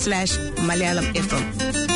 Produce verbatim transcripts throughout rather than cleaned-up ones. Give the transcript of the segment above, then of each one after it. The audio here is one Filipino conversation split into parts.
slash Malayalam F M.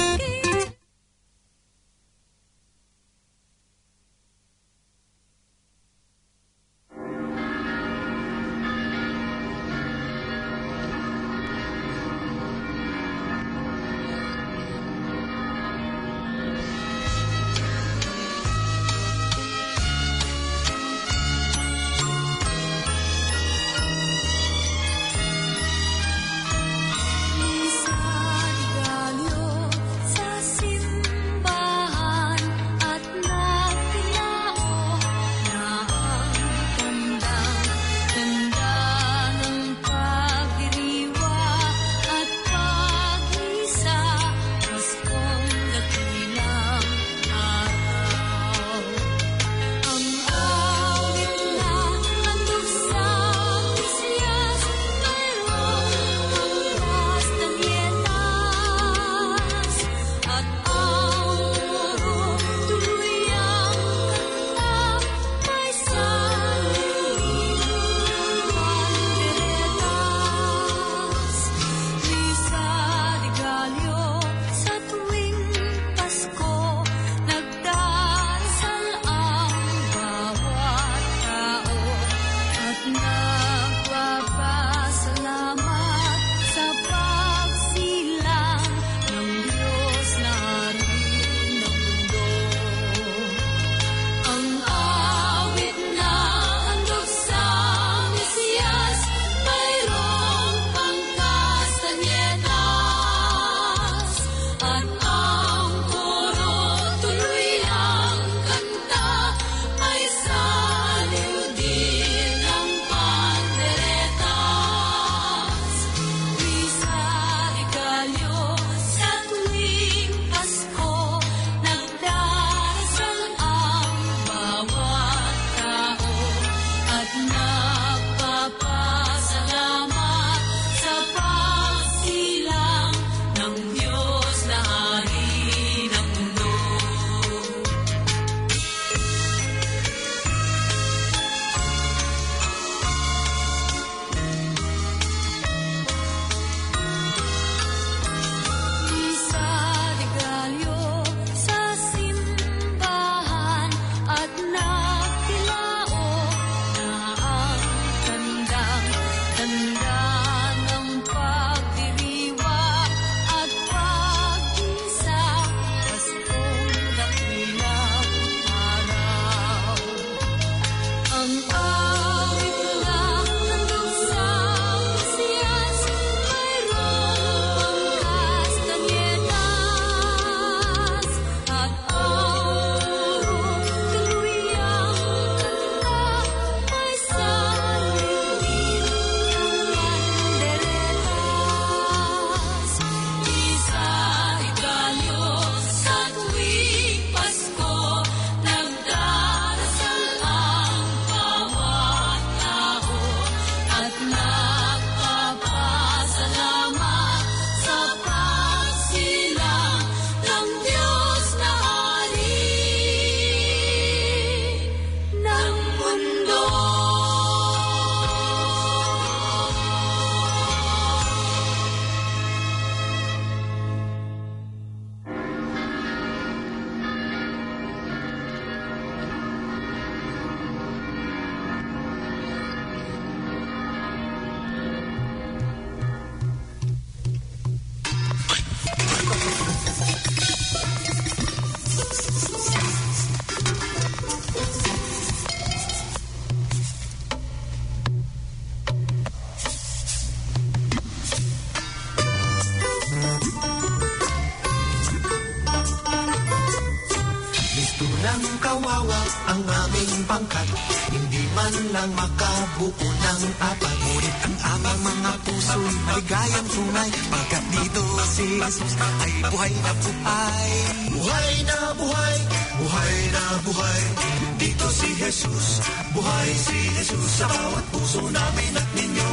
kawawa ang aming pangkat, hindi man lang makabuo ng apat. Ngunit ang aming mga puso'y maligayang tunay, pagkat dito si Jesus ay buhay na buhay. Buhay na buhay, buhay na buhay, dito si Jesus, buhay si Jesus sa bawat puso namin at ninyo,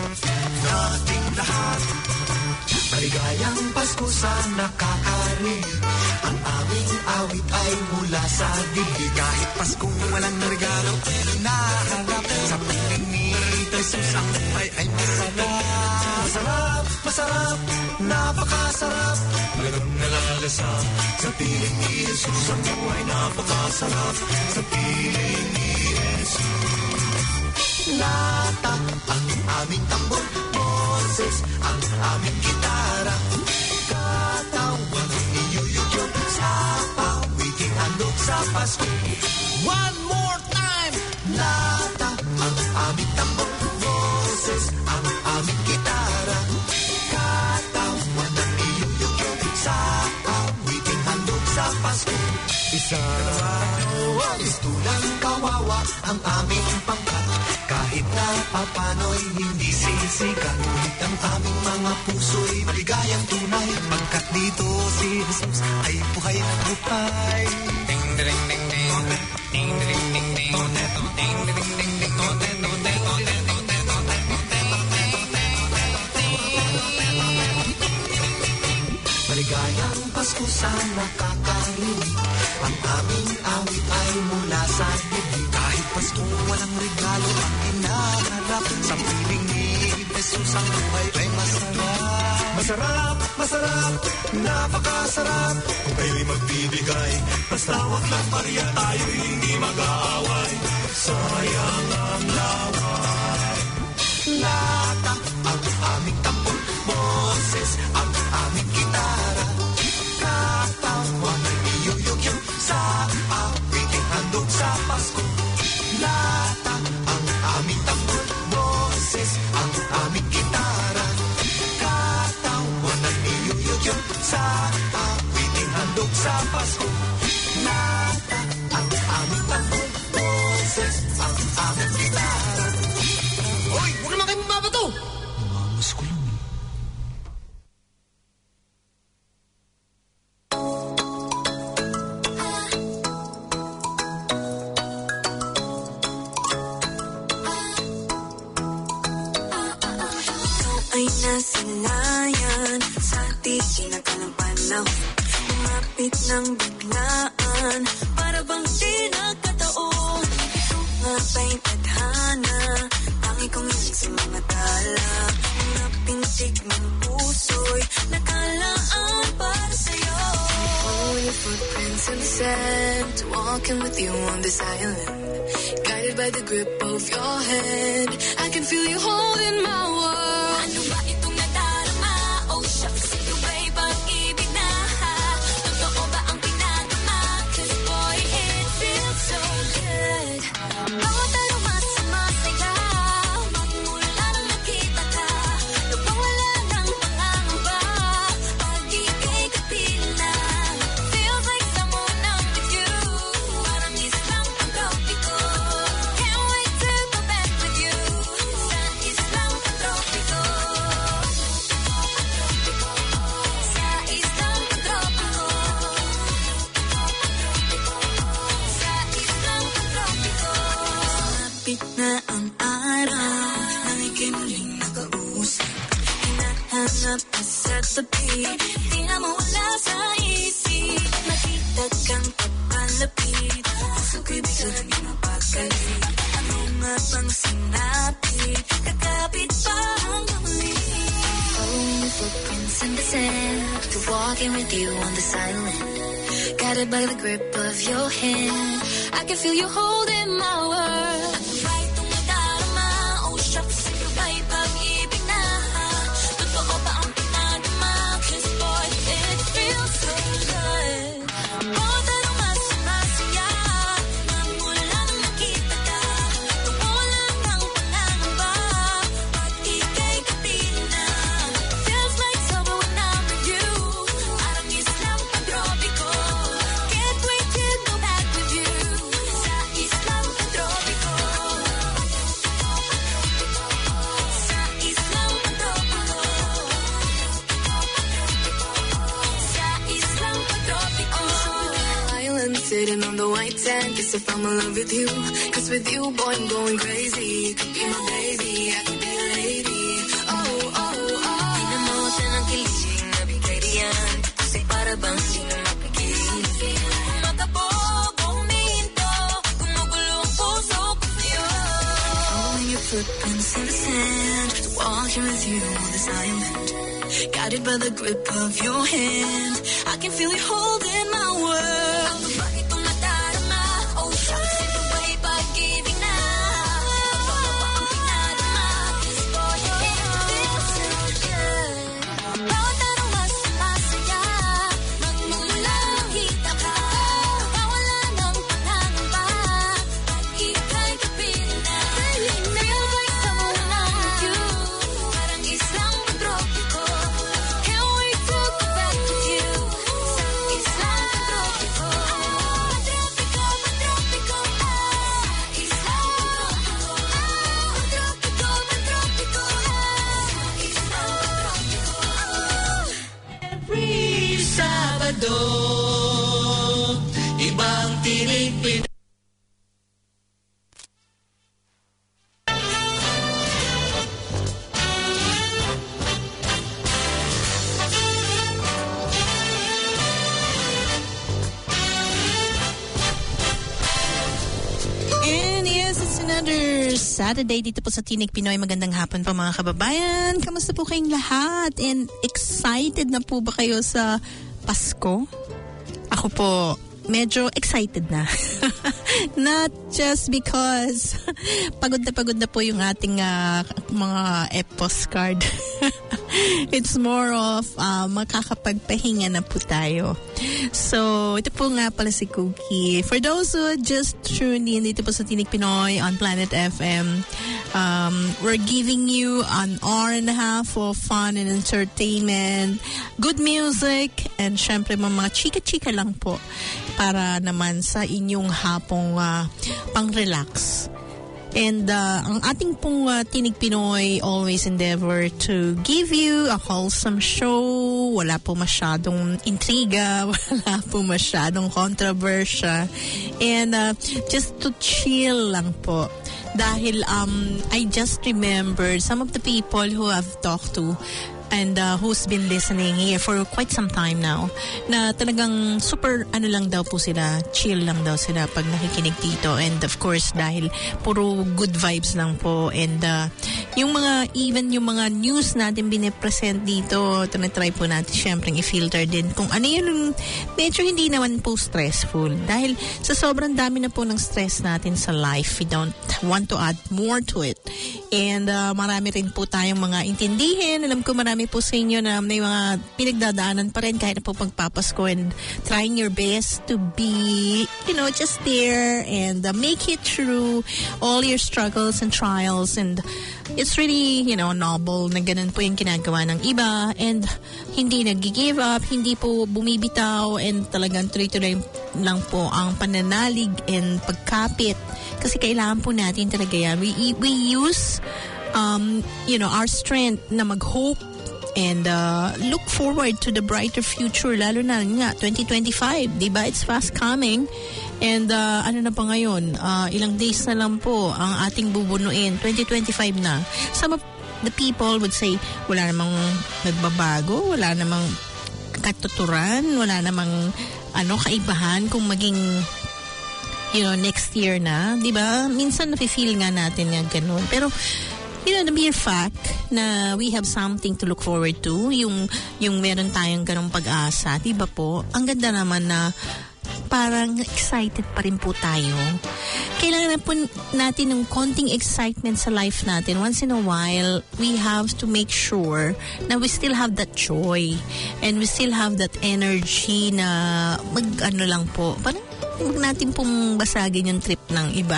nating lahat. Maligayang Pasko sa nakakarinig, ang aming awit ay mula sa dibdib. Kahit Paskong walang regalo, pero naharap sa piling ni Tito Jesus ang buhay ay masarap. Masarap, masarap, napakasarap. Talagang nalalasap sa piling ni Jesus ang buhay napakasarap. Sa piling ni Jesus. Lata ang aming tambol, Moses ang aming gitara. Katawan ang iyuyugyog sa awiting handog sa Pasko. One more time! Lata ang aming tambol, Moses ang aming gitara. Katawan ang iyuyugyog sa awiting handog sa Pasko. Isa, dalawa, istulang kawawa ang aming pangkat. Kahit na papano'y hindi sisikat, ngunit ang aming mga puso'y maligayang tunay. Pagkat dito si Jesus ay buhay na buhay. Ding ding ding ding, ding ding ding ding, ding ding ding ding. Maligayang Pasko sa nakakarinig, ang aming awit ay mula sa bibig. Kahit Pasko walang regalo ang inaharap, sa piling ni Jesus ang buhay ay masarap. Masarap, masarap, napakasarap. Kung kayo'y magbibigay, basta wag lang pariya, tayo'y hindi mag-aaway. Sayang ang laway. Lata ang aming tampon, Moses ang aming gitara. Katawan ay iyuyugyog sa awiting handog sa Pasko. Lata ang aming tampon, Moses ang aming gitara. Katawan ay iyuyugyog sa awiting handog sa Pasko. Lata ang aming tampon, Moses ang aming gitara. Hoy, huwag naman kayo mababato! Nangangas ko lang eh. Ay nasanayan sa di sinakalang panahon. Lumapit ng biglaan, para bang di nagkataon. Ito nga ba'y tadhana, tangi kong isip sa mga tala. Mga pintig ng puso'y nakalaan para sa'yo. Follow your footprints in the sand, walking with you on this island. Guided by the grip of your hand, I can feel you holding my world. Ano ba itong nadarama? Oh shucks, ito ba'y pag-ibig na? Totoo ba ang pinagama? Cause boy, it feels so good. Bawat araw masama saya, magmula nang nakita ka. Lubang wala ng pangangamba, pag-ibig kapiling na. Feels like someone I'm with you, parang islang pag-tropiko. Can't wait to go back with you, sa islang pag-tropiko. Sa islang pag-tropiko. Sa islang pag-tropiko. Lapit na ang araw, nang ikimuling nakausap. Hinahanap ka sa tabi, di na mawala sa isip. Nakita kang papalapit, puso ko'y biglang mapagalit. Ano nga bang sinapit, kakapit pa hanggang muli. Following your footprints in the sand, to walking with you on this island. Guided by the grip of your hand, I can feel you holding my world. Ano ba itong nadarama? Oh shucks, ito ba'y pag-ibig na? Totoo ba ang pinagama? Cause boy, it feels so good. Bawat araw masama saya, magmula nang nakita ka. Wala ng pangangamba, pag ika'y kapiling na. Feels like summer when I'm with you, parang islang pag-tropiko. Can't wait to go back with you, sa islang pag-tropiko. Sa islang pag-tropiko. Sa islang pag-tropiko. Island sitting on the white sand, guess I fell in love with you. Cause with you, boy, I'm going crazy. You could be my baby, I could be a lady. Oh, oh, oh. Pinamutan ang kilig na bigay diyan, kasi para bang di na mapigil. Makapog, huminto, gumugulo ang puso ko sa'yo. Following your footprints in the sand. Walking with you on this island, guided by the grip of your hand. I can feel it holding my world. Bakit ko madarama? Oh, shucks, if the way by giving now. Baka pinadama, this boy, it feels so good. Bawat araw mas masaya, magmula kita ka. Mawala ng pangangamba, at ika'y kapiling na. Feel like someone I'm with you, parang isang tropiko. Can't wait to go back with you, sa isang tropiko. Tropiko, tropiko, ah, isang tropiko. Tropiko, tropiko, ah, isang tropiko. Every Sabado, ibang tinig Pinoy. And yes, it's another Saturday dito po sa Tinig Pinoy. Magandang hapon po mga kababayan. Kamusta po kayong lahat? And excited na po ba kayo sa Pasko? Ako po, medyo excited na. Not just because pagod na pagod na po yung ating uh, mga Epos card. It's more of uh, makakapagpahinga na po tayo. So, ito po nga pala si Cookie. For those who just tuned in dito po sa Tinig Pinoy on Planet F M, um, we're giving you an hour and a half of fun and entertainment, good music, and syempre mga chika-chika lang po para naman sa inyong hapong uh, pang-relax. And uh, ang ating pong uh, Tinig Pinoy always endeavor to give you a wholesome show. Wala po masyadong intriga, wala po masyadong controversy. And uh, just to chill lang po. Dahil um, I just remembered some of the people who I've talked to and uh, who's been listening here for quite some time now, na talagang super ano lang daw po sila, chill lang daw sila pag nakikinig dito. And of course, dahil puro good vibes lang po. And uh, yung mga, even yung mga news natin binipresent dito, tinatry po natin syempre i-filter din kung ano yun, medyo hindi naman po stressful. Dahil sa sobrang dami na po ng stress natin sa life, we don't want to add more to it. And uh, marami rin po tayong mga intindihin. Alam ko marami po sa inyo na may mga pinagdadaanan pa rin kahit na po pagpapasko, and trying your best to be, you know, just there and uh, make it through all your struggles and trials. And it's really, you know, noble na ganun po yung ginagawa ng iba, and hindi nag-give up, hindi po bumibitaw, and talagang tuloy-tuloy lang po ang pananalig and pagkapit, kasi kailangan po natin talaga yan. We, we use um, you know, our strength na mag-hope and uh, look forward to the brighter future, lalo na nga twenty twenty-five, diba? It's fast coming. And uh, ano na pa ngayon, uh, ilang days na lang po ang ating bubunuin, twenty twenty-five na. Some of the people would say wala namang nagbabago, wala namang katuturan, wala namang ano kaibahan kung maging, you know, next year na, diba? Minsan nafe-feel nga natin nga ganun, pero you know, the mere fact na we have something to look forward to, yung yung meron tayong ganung pag-asa, diba po? Ang ganda naman na parang excited pa rin po tayo. Kailangan na po natin ng konting excitement sa life natin. Once in a while, we have to make sure na we still have that joy and we still have that energy na mag-ano lang po. Parang huwag natin pong basagin yung trip ng iba.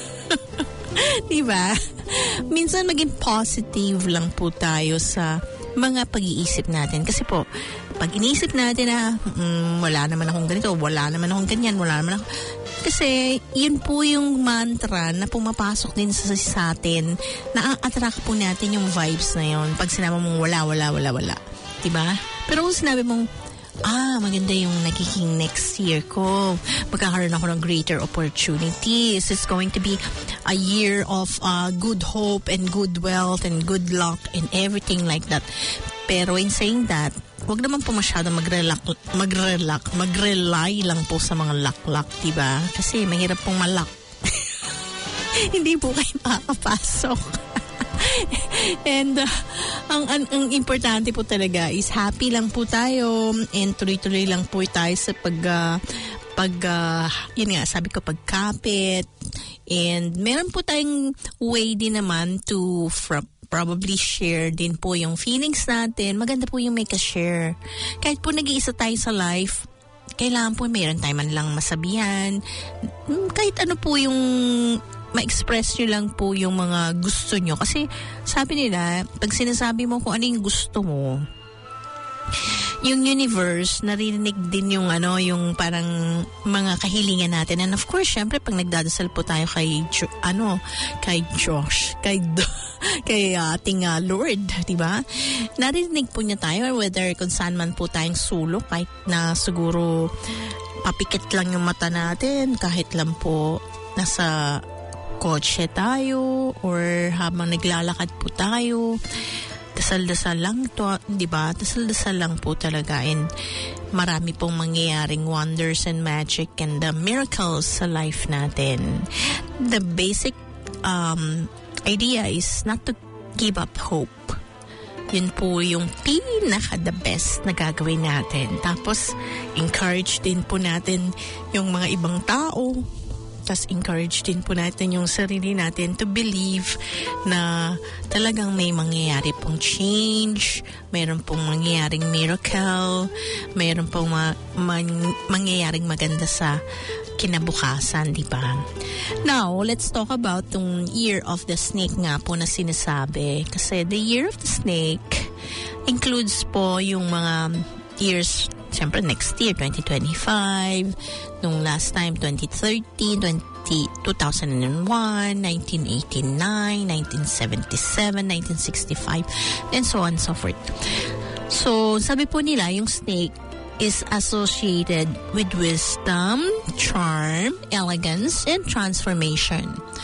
Diba? Minsan maging positive lang po tayo sa mga pag-iisip natin. Kasi po, pag iniisip natin na mm, wala naman akong ganito, wala naman akong ganyan, wala naman akong... Kasi yun po yung mantra na pumapasok din sa, sa atin, na attract po natin yung vibes na yun. Pag sinabi mong wala, wala, wala, wala. Diba? Pero kung sinabi mong ah, maganda yung nagiging next year ko, magkakaroon ako ng greater opportunities. It's going to be a year of uh, good hope and good wealth and good luck and everything like that. Pero in saying that, huwag naman po masyadong mag-relax, mag-relax, mag-rely lang po sa mga luck-luck, diba? Kasi mahirap pong malak. Hindi po kayo makakapasok. And uh, ang, ang, ang importante po talaga is happy lang po tayo and tuloy-tuloy lang po tayo sa pag, uh, pag uh, yun nga, sabi ko, pagkapit. And meron po tayong way din naman to from, probably share din po yung feelings natin. Maganda po yung may ka-share. Kahit po nag-iisa tayo sa life, kailangan po mayroon tayo man lang masabihan. Kahit ano po yung ma-express nyo lang po yung mga gusto nyo. Kasi sabi nila, pag sinasabi mo kung ano yung gusto mo, yung universe, naririnig din yung ano, yung parang mga kahilingan natin. And of course, syempre, pag nagdadasal po tayo kay, Jo- ano, kay Josh, kay, kay ating uh, Lord, di ba? Naririnig po niya tayo, whether kung saan man po tayong sulok, kahit na siguro papikit lang yung mata natin, kahit lang po nasa kotse tayo, or habang naglalakad po tayo, dasal-dasal lang to, di ba? Dasal-dasal lang po talaga, and marami pong mangyayaring wonders and magic and the miracles sa life natin. The basic um, idea is not to give up hope. Yun po yung pinaka the best na gagawin natin. Tapos, encourage din po natin yung mga ibang tao. Tapos encourage din po natin yung sarili natin to believe na talagang may mangyayari pong change, mayroon pong mangyayaring miracle, mayroon pong ma- man- mangyayaring maganda sa kinabukasan, di ba? Now, let's talk about yung Year of the Snake nga po na sinasabi. Kasi the Year of the Snake includes po yung mga years, siyempre next year, twenty twenty-five, nung last time, twenty thirteen, two thousand one, nineteen eighty-nine, nineteen seventy-seven, nineteen sixty-five, and so on and so forth. So, sabi po nila, yung snake is associated with wisdom, charm, elegance, and transformation.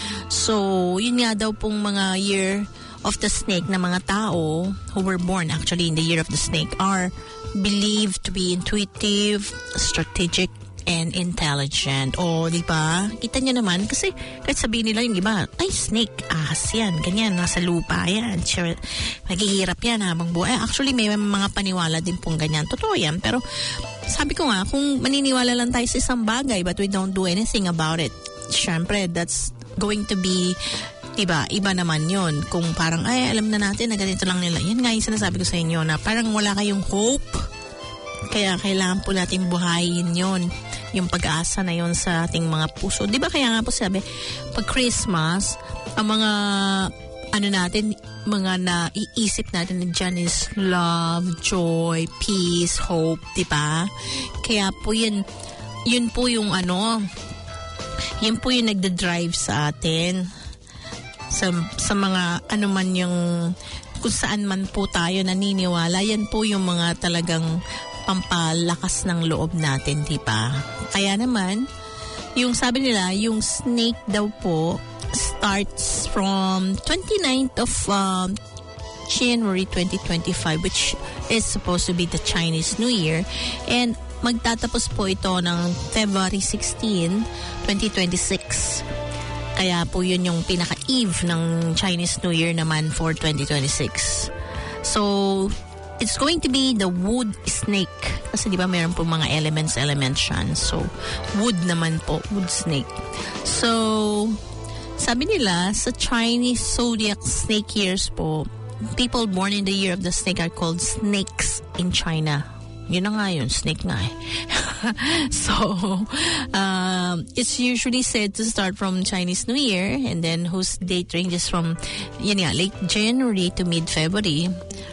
So, yun nga daw pong mga year of the snake na mga tao who were born actually in the year of the snake are believed to be intuitive, strategic, and intelligent. O, di ba? Kita nyo naman, kasi kahit sabihin nila yung iba, ay, snake, ahas yan, ganyan, nasa lupa yan, sure, maghihirap yan habang buhay. Actually, may mga paniwala din pong ganyan. Totoo yan, pero sabi ko nga, kung maniniwala lang tayo sa isang bagay but we don't do anything about it, syempre, that's going to be iba, iba naman yun. Kung parang, ay, alam na natin na ganito lang nila. Yan nga yung sinasabi ko sa inyo na parang wala kayong hope. Kaya kailangan po natin buhayin yun. Yung pag-asa na yun sa ating mga puso. Di ba kaya nga po sabi, pag Christmas, ang mga, ano natin, mga naiisip natin dyan is love, joy, peace, hope, di ba? Kaya po yun, yun po yung ano, yun po yung nagda-drive sa atin. Sa, sa mga ano man yung kung saan man po tayo naniniwala, yan po yung mga talagang pampalakas ng loob natin, di ba? Kaya naman, yung sabi nila, yung snake daw po starts from twenty-ninth of um, January twenty twenty-five, which is supposed to be the Chinese New Year, and magtatapos po ito ng February sixteenth, twenty twenty-six. Kaya po yun yung pinaka-eve ng Chinese New Year naman for twenty twenty-six. So, it's going to be the wood snake. Kasi di ba mayroon po mga elements, elements yan. So, wood naman po, wood snake. So, sabi nila, sa Chinese zodiac snake years po, people born in the year of the snake are called snakes in China. Yun na nga yun, snake nga eh. So, um, it's usually said to start from Chinese New Year, and then whose date ranges from yun nga, late January to mid-February.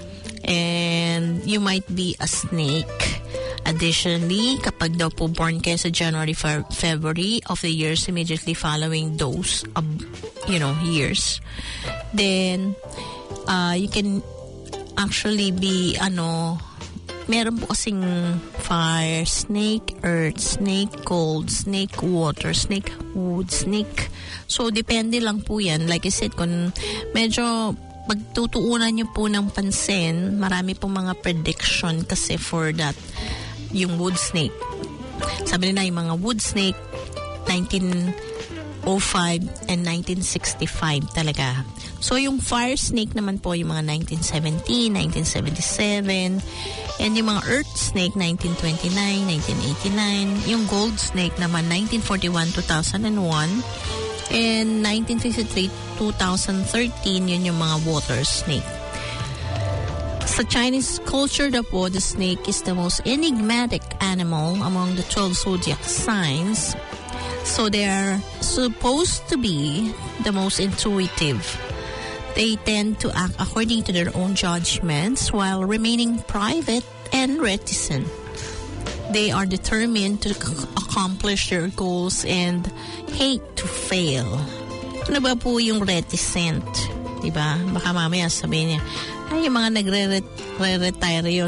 And you might be a snake. Additionally, kapag daw po born kayo sa January, Fe- February of the years immediately following those, um, you know, years, then uh, you can actually be, ano, meron po kasing fire snake, earth snake, cold snake, water snake, wood snake. So, depende lang po yan. Like I said, kung medyo pagtutuunan nyo po ng pansin, marami po mga prediction kasi for that, yung wood snake. Sabi nila yung mga wood snake, nineteen oh five and nineteen sixty-five talaga. So yung fire snake naman po yung mga nineteen seventeen, nineteen seventy-seven, and yung mga earth snake nineteen twenty-nine, nineteen eighty-nine, yung gold snake naman nineteen forty-one, two thousand one, and nineteen fifty-three, two thousand thirteen, yun yung mga water snake. Sa Chinese culture daw po, the snake is the most enigmatic animal among the twelve zodiac signs. So they are supposed to be the most intuitive. They tend to act according to their own judgments while remaining private and reticent. They are determined to c- accomplish their goals and hate to fail. Ano ba po yung reticent? Diba? Baka mamaya sabihin niya, ay, yung mga nagre-retire yun.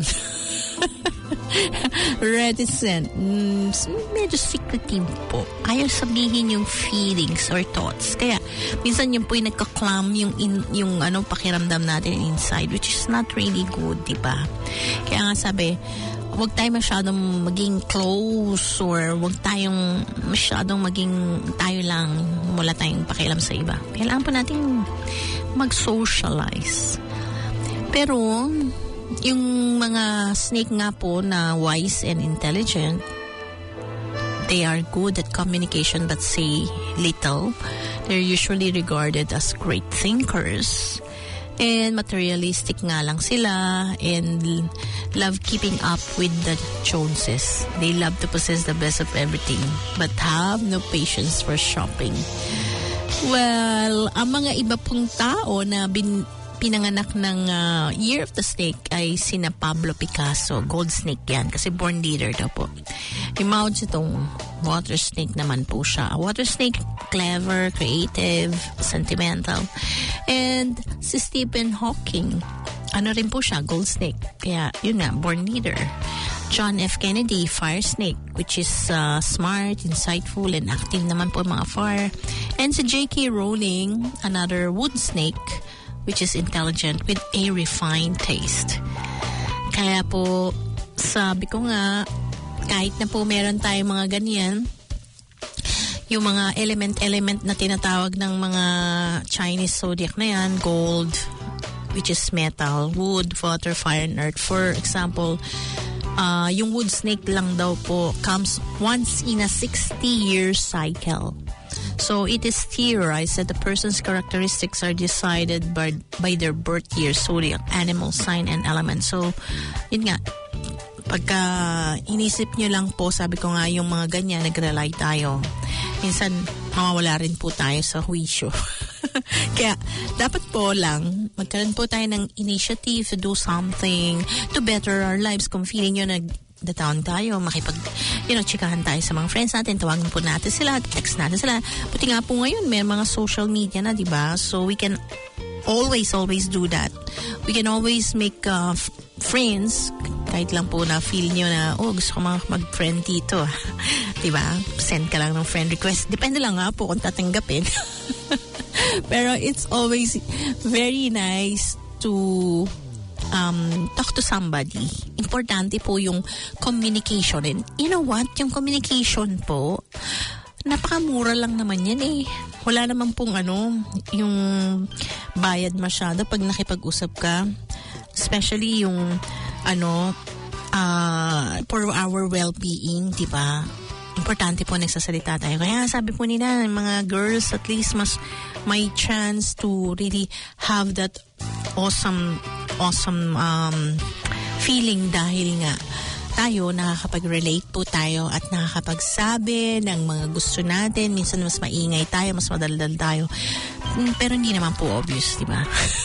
Reticent. Mm, medyo secretive po. Ayaw sabihin yung feelings or thoughts. Kaya, minsan yun po yung nagka-clam yung, in, yung ano, pakiramdam natin inside, which is not really good, diba? Kaya nga sabi, huwag tayo masyadong maging close or huwag tayong masyadong maging tayo lang, wala tayong pakialam sa iba. Kailangan po natin mag-socialize. Pero, yung mga snake nga po na wise and intelligent, they are good at communication but say little. They're usually regarded as great thinkers. And materialistic nga lang sila and love keeping up with the Joneses. They love to possess the best of everything but have no patience for shopping. Well, ang mga iba pong tao na bin, pinanganak ng uh, Year of the Snake ay sina Pablo Picasso. Gold snake yan kasi born leader daw po. Yung Mao Zedong, water snake naman po siya. Water snake, clever, creative, sentimental. And si Stephen Hawking, ano rin po siya, gold snake. Kaya yun nga, born leader. John F. Kennedy, fire snake, which is uh, smart, insightful, and active naman po mga fire. And si J K. Rowling, another wood snake, which is intelligent with a refined taste. Kaya po, sabi ko nga, kahit na po meron tayong mga ganyan, yung mga element-element na tinatawag ng mga Chinese zodiac na yan, gold, which is metal, wood, water, fire, and earth. For example, uh, yung wood snake lang daw po comes once in a sixty-year cycle. So it is theorized that the person's characteristics are decided by, by their birth year, zodiac, animal, sign, and element. So, yun nga, pagka inisip nyo lang po, sabi ko nga, yung mga ganyan, nag-rely tayo. Minsan, mawawala rin po tayo sa huwisyo. Kaya, dapat po lang, magkaroon po tayo ng initiative to do something to better our lives. Kung feeling nyo nag dataon tayo, makipag, you know, chikahan tayo sa mga friends natin, tawagin po natin sila, text natin sila. Buti nga po ngayon, may mga social media na, di ba? So, we can always, always do that. We can always make uh, f- friends, kahit lang po na feel nyo na, oh, gusto ko mga mag-friend dito. Di ba? Send ka lang ng friend request. Depende lang nga po kung tatanggapin. Pero it's always very nice to Um, talk to somebody. Importante po yung communication. And you know what? Yung communication po, napakamura lang naman yan eh. Wala naman pong ano, yung bayad masyado pag nakipag-usap ka. Especially yung ano, uh, for our well-being, di ba? Importante po nagsasalita tayo. Kaya sabi po nila, mga girls, at least mas may chance to really have that awesome awesome um, feeling dahil nga tayo nakakapag-relate po tayo at nakakapagsabi ng mga gusto natin. Minsan mas maingay tayo, mas madaldal tayo. Pero hindi naman po obvious, di ba?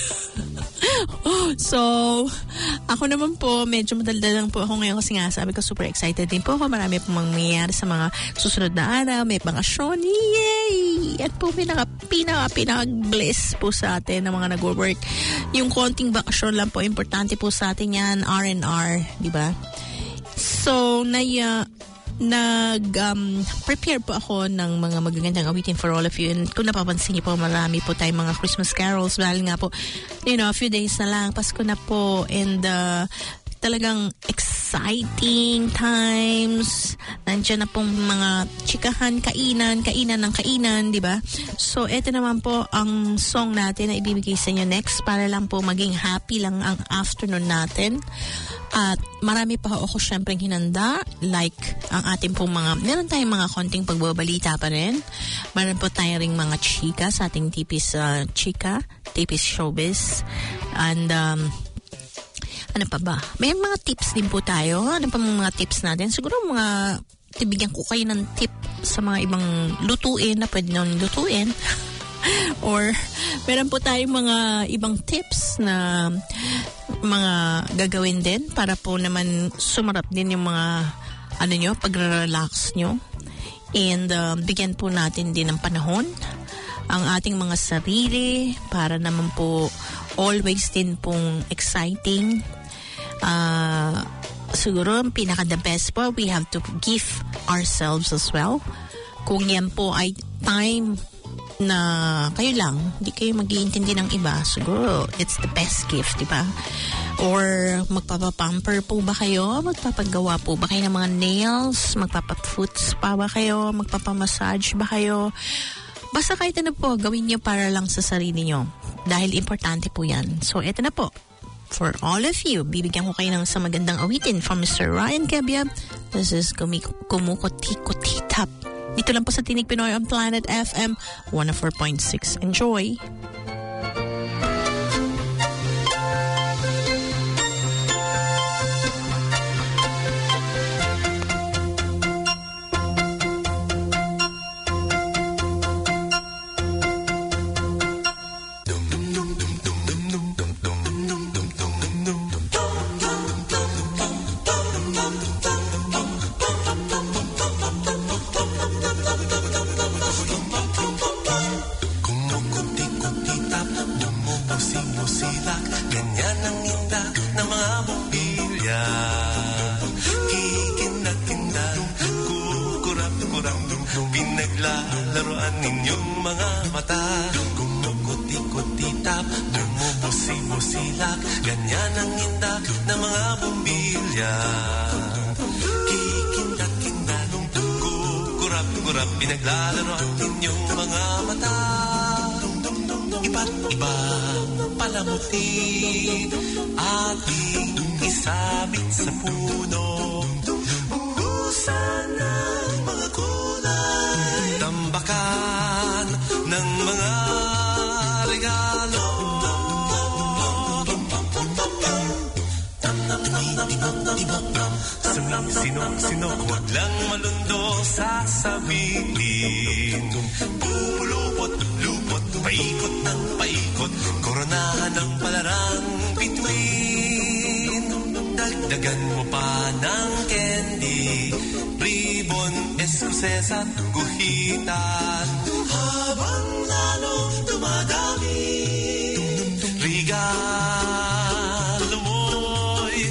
So, ako naman po, medyo madaldal lang po ako ngayon kasi nga sabi ko super excited din po ako. Marami po mangyayari sa mga susunod na araw. May bakasyon. Yay! At po pinaka, pinaka, pinaka-bless po sa atin ng mga nag-work. Yung konting bakasyon lang po, importante po sa atin yan, R and R, di ba? So, naya, nag-prepare um, po ako ng mga magagandang awitin for all of you. And kung napapansin niyo po, marami po tayong mga Christmas carols. Dahil nga po, you know, a few days na lang, Pasko na po. And uh, talagang excited exciting times. Nandiyan na pong mga chikahan, kainan, kainan ng kainan, di ba? So, eto naman po ang song natin na ibibigay sa inyo next para lang po maging happy lang ang afternoon natin. At marami pa ako syempreng hinanda, like ang ating pong mga, meron tayong mga konting pagbabalita pa rin. Meron po tayong ring mga chika sa ating tipis uh, chika, tipis showbiz. And, um, ano pa ba? May mga tips din po tayo. Ano pa mga tips natin? Siguro mga, tibigyan ko kayo ng tip sa mga ibang lutuin na pwede nang lutuin. Or, meron po tayong mga ibang tips na mga gagawin din para po naman sumarap din yung mga ano nyo, pag-relax nyo. And uh, bigyan po natin din ng panahon ang ating mga sarili para naman po always din pong exciting. Uh, siguro ang pinaka the best po, we have to give ourselves as well. Kung yan po ay time na kayo lang, hindi kayo mag-iintindi ng iba, siguro it's the best gift, di ba? Or magpapapamper po ba kayo? Magpapagawa po ba kayo ng mga nails? Magpapafoots pa ba kayo? Magpapamassage ba kayo? Basta kahit ano po, gawin nyo para lang sa sarili nyo. Dahil importante po yan. So, eto na po. For all of you, bibigyan ko kayo ng sa magandang awitin from Mister Ryan Kebia. This is Kumukuti-Kuti-Tap. Dito lang po sa Tinig Pinoy on Planet F M one oh four point six. Enjoy! Laruan ninyong mga mata, kumukuti-kuti-tap, bumubusi-busilak, ganyan ang inda ng mga bumbilya. Kikindat-kindat, kukurap-kurap, pinaglalaroan ninyong mga mata. Iba't ibang palamuti, ating isabit sa puno. Buhusan ng mga kulay, tambakan ng mga regalo. Sumisinok-sinok, huwag lang malundo sa sabilin. Pupulupot, lupot, paikot ng paikot, koronahan ng palarang bituin. Dagdagan mo pa ng candy, ribbon, eskuses at guhitan. Habang lalo dumadami, regalo mo'y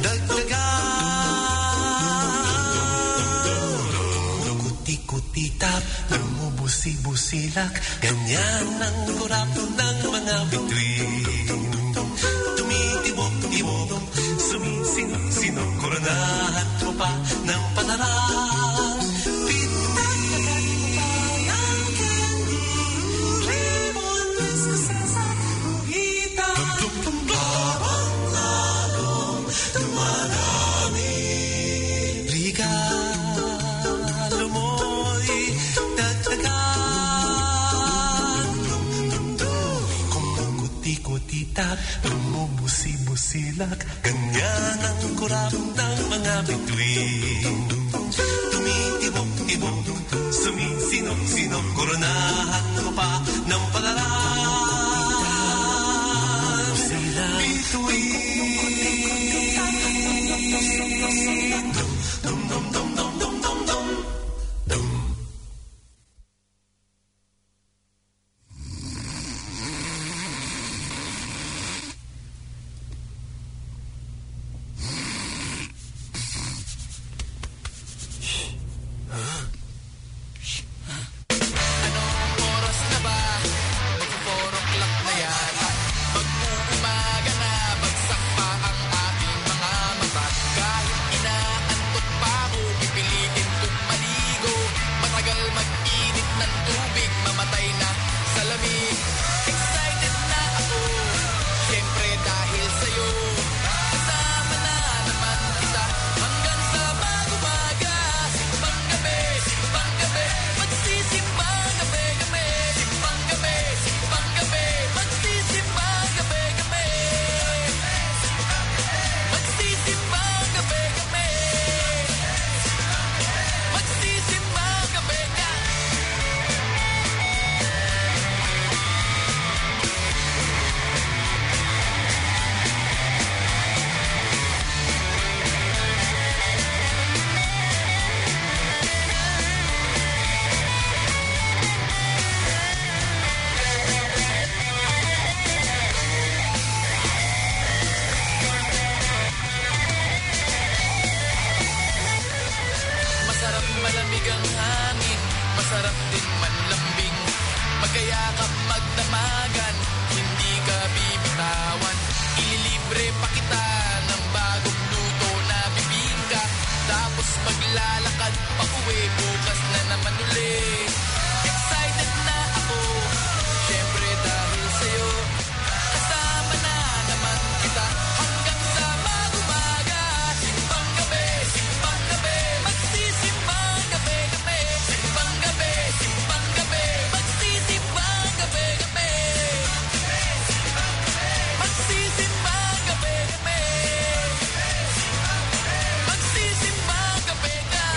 dagdagan. Kuti-kuti-tap, bumubusi-busilak, ganyan ang kurap ng mga bituin. Tumitibok-tibok, sumisinok-sinok, koronahan mo pa ng palarang bituin. Ribbon, eskuses at guhitan. Habang lalong dumadami, regalo mo'y dagdagan. Kumukuti-kuti-tap, bumubusi-busilak, ganyan ang kurap ng mga bituin. Tumitibok-tibok, sumisinok-sinok, koronahan mo pa ng palarang bituin. Dum-dum-dum-dum-dum-dum-dum. Dum. Pag-uumaga na, bagsak pa ang ating mga mata. Kahit malamig ang hangin, masarap din manlambing. Magkayakap magdamagan, hindi ka bibitawan. Ililibre pa kita ng bagong luto na bibingka. Tapos maglalakad pa uwi, bukas na naman uli. Excited na ako, syempre dahil sa'yo. Kasama na naman kita hanggang sa mag-umaga. Simbang gabi, simbang gabi, magsisimbang gabi-gabi. Simbang gabi, simbang gabi, magsisimbang gabi-gabi. Magsisimbang gabi-gabi. Magsisimbang gabi-gabi.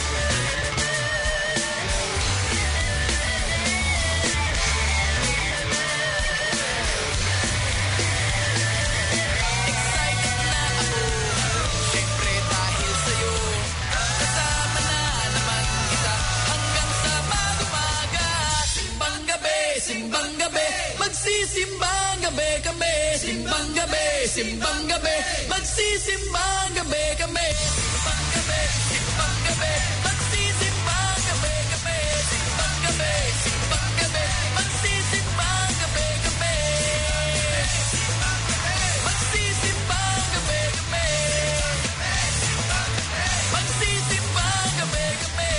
Excited na ako, syempre dahil sa'yo. Kasama na naman kita hanggang sa mag-umaga. Simbang gabi, simbang gabi, magsisimbang gabi kami. Simbang gabi, simbang gabi, magsisimbang gabi kami. Simbang gabi, simbang gabi, magsisimbang gabi kami. Simbang gabi, simbang gabi, magsisimbang gabi kami. Magsisimbang gabi kami. Magsisimbang gabi kami.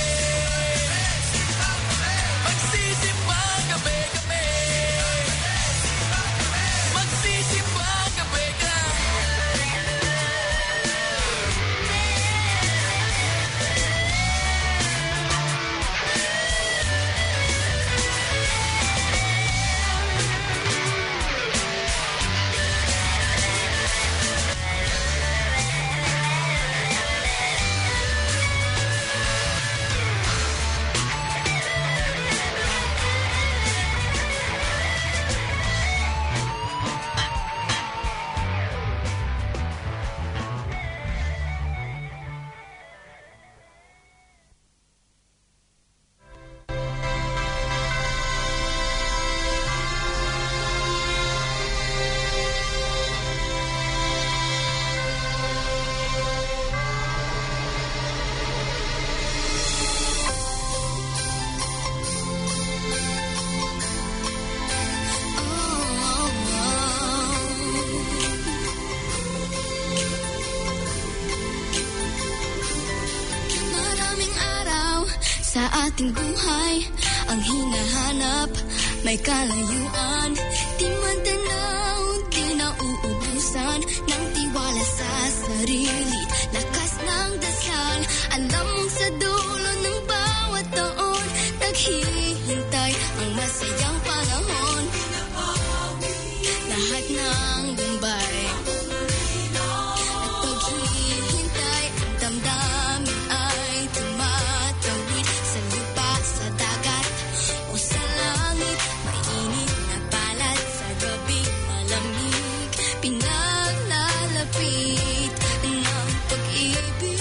Magsisimbang gabi kami. Magsisimbang gabi ka. Maraming araw sa ating buhay ang hinahanap, may kalayuan. Di matanaw, di nauubusan ng tiwala sa sarili. Lakas ng dasal, alam mong sa dulo ng bawat taon naghihintay ang masayang panahon. Lahat ng Bombay at paghihintay, ang damdamin ay tumatawid sa lupa, sa dagat o sa langit. Mainit na palad sa gabing malamig, pinaglalapit ng pag-ibig.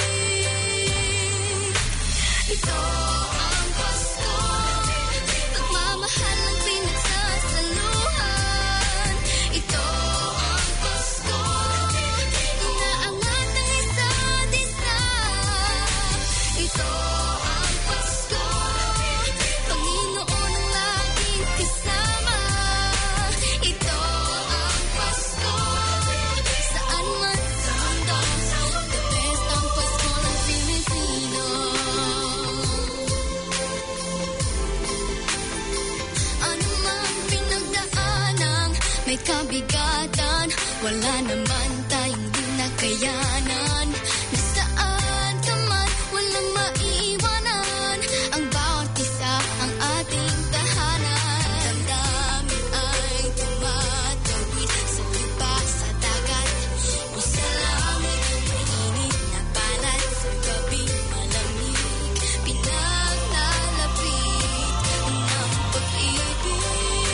Ito ang Pasko, pagmamahal ang pinagsasaluhan. Ito ang Pasko, inaangat ang isa't isa. Ito ang Pasko, Panginoon ang laging kasama. Ito ang Pasko, saan man sa mundo, the best ang Pasko ng Pilipino. Ano mang pinagdaanang may kabigatan, wala naman tayong di nakayanan. Nasaan ka man, walang maiiwanan. Ang bawat isa ang ating tahanan. Damdamin ay tumatawid sa lupa, sa dagat o sa langit. Mainit na palad sa gabing malamig, pinaglalapit ng pag-ibig.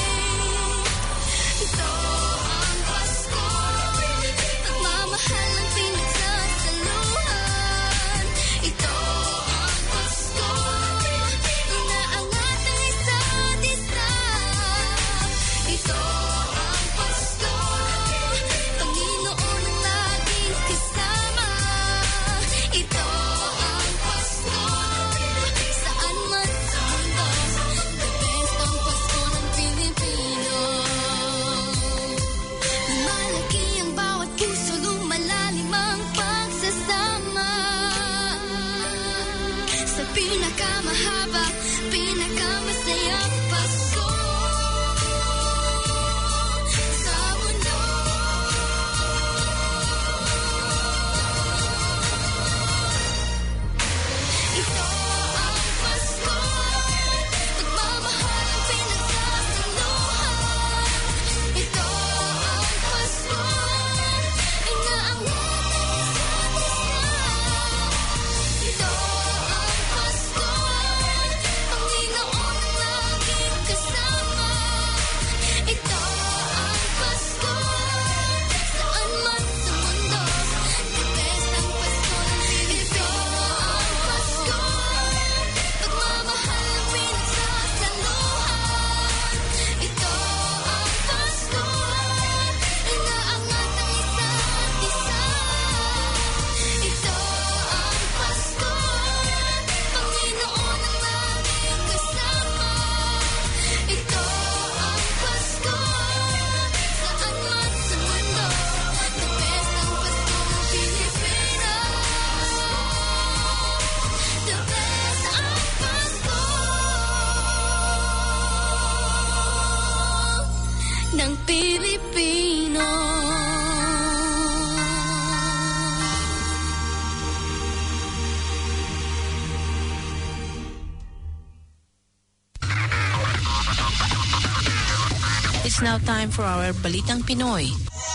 Ito ang Pasko, pagmamahal ang pinakamahaba, pinakamasayang Pasko sa mundo. Ito ang Pasko, pagmamahal ang pinagsasaluhan. Ito ang Pasko, inaangat ang isa't isa. Ito ang Pasko, Panginoon ang laging kasama. Ito ang Pasko, saan man sa mundo, the best ang Pasko ng Pilipino. Ito ang Pasko, pagmamahal ang pinagsasaluhan. Ito ang Pasko, inaangat ang isa't isa. Ito ang Pasko, Panginoon ang laging kasama. Ito ang Pasko, saan man sa mundo, the best ang Pasko ng Pilipino. The best ang Pasko ng Pilipino. It's now time for our Balitang Pinoy.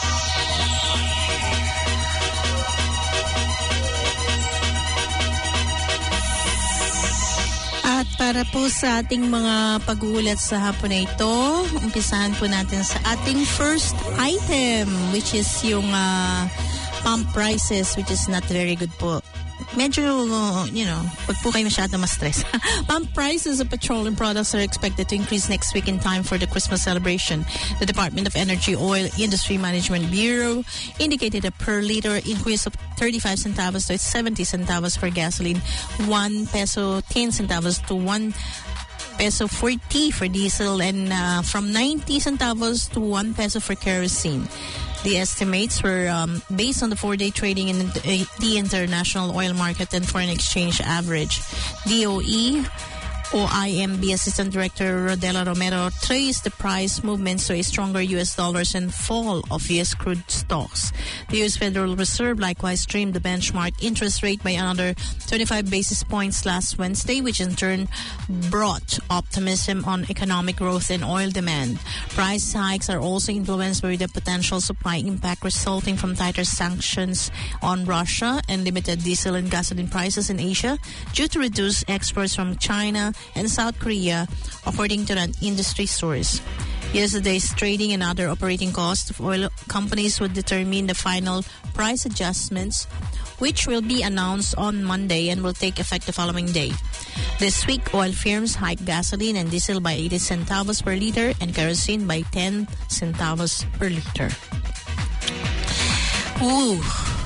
At para po sa ating mga pag-uulat sa hapon na ito, umpisahan po natin sa ating first item, which is yung uh, pump prices, which is not very good po. Medyo, uh, you know, wag po kayo masyado ma-stress. Pump prices of petroleum products are expected to increase next week in time for the Christmas celebration. The Department of Energy Oil Industry Management Bureau indicated a per liter increase of thirty-five centavos to seventy centavos for gasoline, one peso ten centavos to one peso forty for diesel, and uh, from ninety centavos to one peso for kerosene. The estimates were um, based on the four-day trading in the, the international oil market and foreign exchange average. D O E O I M B Assistant Director Rodela Romero traced the price movements to a stronger U S dollars and fall of U S crude stocks. The U S Federal Reserve likewise trimmed the benchmark interest rate by another twenty-five basis points last Wednesday, which in turn brought optimism on economic growth and oil demand. Price hikes are also influenced by the potential supply impact resulting from tighter sanctions on Russia and limited diesel and gasoline prices in Asia due to reduced exports from China and South Korea, according to an industry source. Yesterday's trading and other operating costs of oil companies would determine the final price adjustments, which will be announced on Monday and will take effect the following day. This week, oil firms hiked gasoline and diesel by eighty centavos per liter and kerosene by ten centavos per liter. Ooh.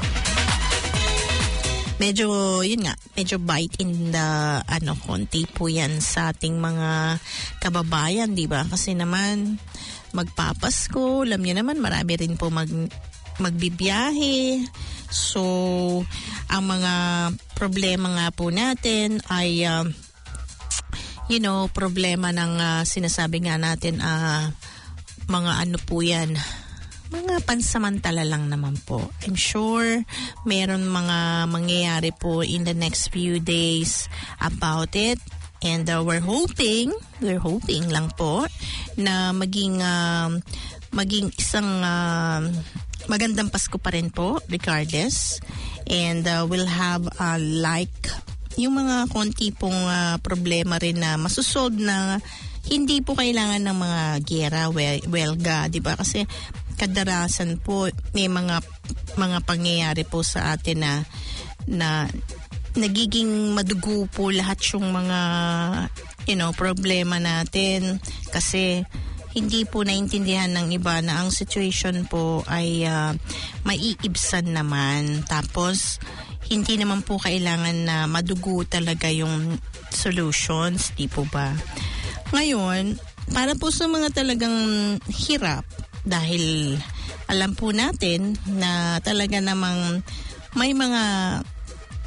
Medyo, yun nga, medyo bite in the, ano, konti po yan sa ating mga kababayan, di ba? Kasi naman, magpapasko, alam niyo naman, marami rin po mag, magbibiyahe. So, ang mga problema nga po natin ay, uh, you know, problema ng uh, sinasabi nga natin, uh, mga ano po yan, mga pansamantala lang naman po. I'm sure meron mga mangyayari po in the next few days about it. And uh, we're hoping, we're hoping lang po na maging uh, maging isang uh, magandang Pasko pa rin po regardless. And uh, we'll have uh, like yung mga konti pong uh, problema rin na masusolve na hindi po kailangan ng mga gera, wel- welga, di ba? Kasi kadalasan po may mga mga pangyayari po sa atin na na nagiging madugo po lahat yung mga you know problema natin kasi hindi po naintindihan ng iba na ang situation po ay uh, maiibsan naman, tapos hindi naman po kailangan na madugo talaga yung solutions, di po ba? Ngayon, para po sa mga talagang hirap, dahil alam po natin na talaga namang may mga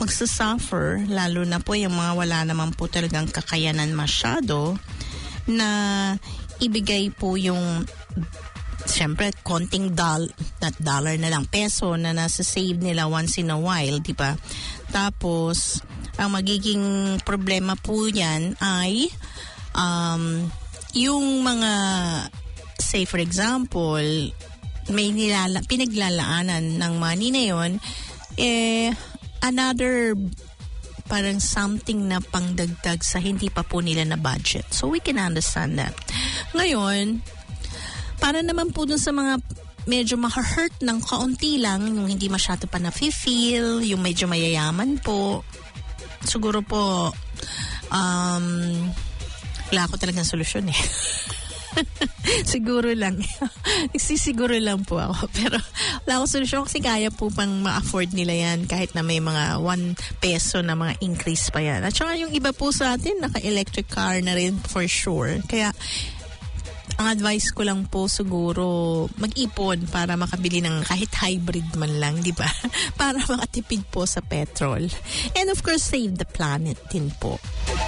magsasuffer, lalo na po yung mga wala naman po talagang kakayanan masyado na ibigay po yung siyempre konting doll, not dollar na lang, peso na nasa save nila once in a while, di ba? Tapos, ang magiging problema po yan ay um, yung mga, say for example, may nilala, pinaglalaanan ng money na yun, eh, another parang something na pangdagdag sa hindi pa po nila na budget. So, we can understand that. Ngayon, para naman po dun sa mga medyo maka-hurt ng kaunti lang, yung hindi masyado pa na-feel, yung medyo mayayaman po, siguro po, um, wala ko talagang solusyon eh. Siguro lang. Nagsisiguro lang po ako. Pero wala akong solusyon kasi kaya po pang ma-afford nila yan kahit na may mga one peso na mga increase pa yan. At saka yung iba po sa atin, naka-electric car na rin for sure. Kaya ang advice ko lang po siguro mag-ipon para makabili ng kahit hybrid man lang, di ba? Para makatipid po sa petrol. And of course, save the planet din po.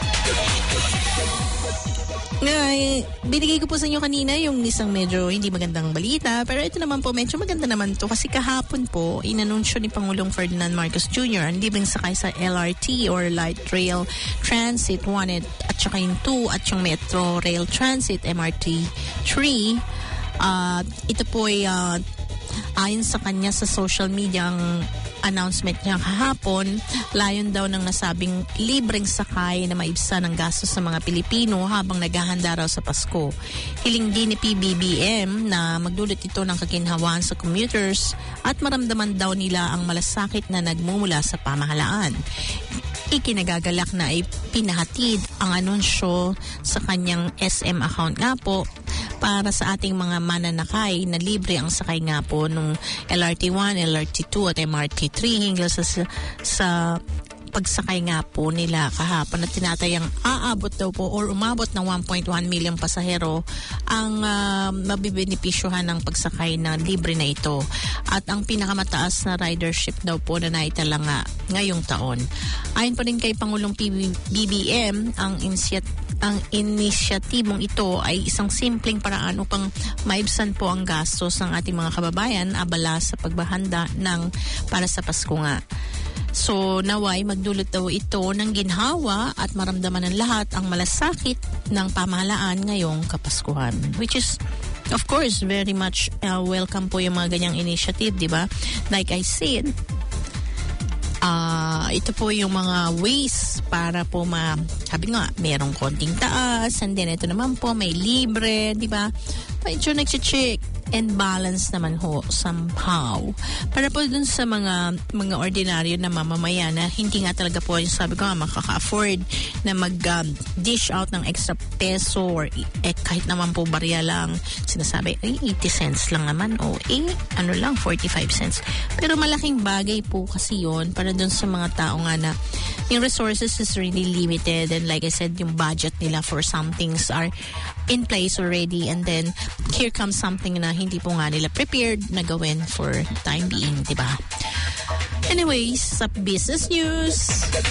Ay, binigay ko po sa inyo kanina yung isang medyo hindi magandang balita, pero ito naman po medyo maganda naman to kasi kahapon po inanunsyo ni Pangulong Ferdinand Marcos Junior ang libreng sakay sa L R T or Light Rail Transit one at saka yung two at yung Metro Rail Transit M R T three. Uh, ito po ay uh, ayon sa kanya sa social media ang announcement niya kahapon, layon daw ng nasabing libreng sakay na maibsan ng gastos sa mga Pilipino habang naghahanda raw sa Pasko. Hiling din ni P B B M na magdulot ito ng kaginhawaan sa commuters at maramdaman daw nila ang malasakit na nagmumula sa pamahalaan. Ikinagagalak na ay pinahatid ang anunsyo sa kanyang S M account nga po para sa ating mga mananakay na libre ang sakay nga po nung L R T one, L R T two at M R T three hinggil sa, sa pagsakay nga po nila kahapon at tinatayang aabot daw po or umabot ng one point one million pasahero ang uh, mabibenepisyohan ng pagsakay na libre na ito. At ang pinakamataas na ridership daw po na naitala nga ngayong taon. Ayon pa rin kay Pangulong P B B M, ang insyat ang inisyatibong ito ay isang simpleng paraan upang maibsan po ang gastos ng ating mga kababayan abala sa pagbahanda ng para sa Pasko nga. So, naway magdulot daw ito ng ginhawa at maramdaman ng lahat ang malasakit ng pamahalaan ngayong Kapaskuhan. Which is, of course, very much uh, welcome po yung mga ganyang initiative, di ba? Like I said, uh, ito po yung mga ways para po ma, sabi nga, merong konting taas, and then ito naman po, may libre, di ba? Medyo nag-check and balance naman ho somehow. Para po dun sa mga mga ordinaryo na mamamayan na hindi nga talaga po yung sabi ko nga makaka-afford na mag-dish um, out ng extra peso or eh, kahit naman po barya lang sinasabi, ay eighty cents lang naman o eh ano lang forty-five cents. Pero malaking bagay po kasi yun para dun sa mga tao nga na yung resources is really limited and like I said, yung budget nila for some things are in place already and then here comes something na hindi po nga nila prepared na gawin for time being, di ba? Anyways, sa business news,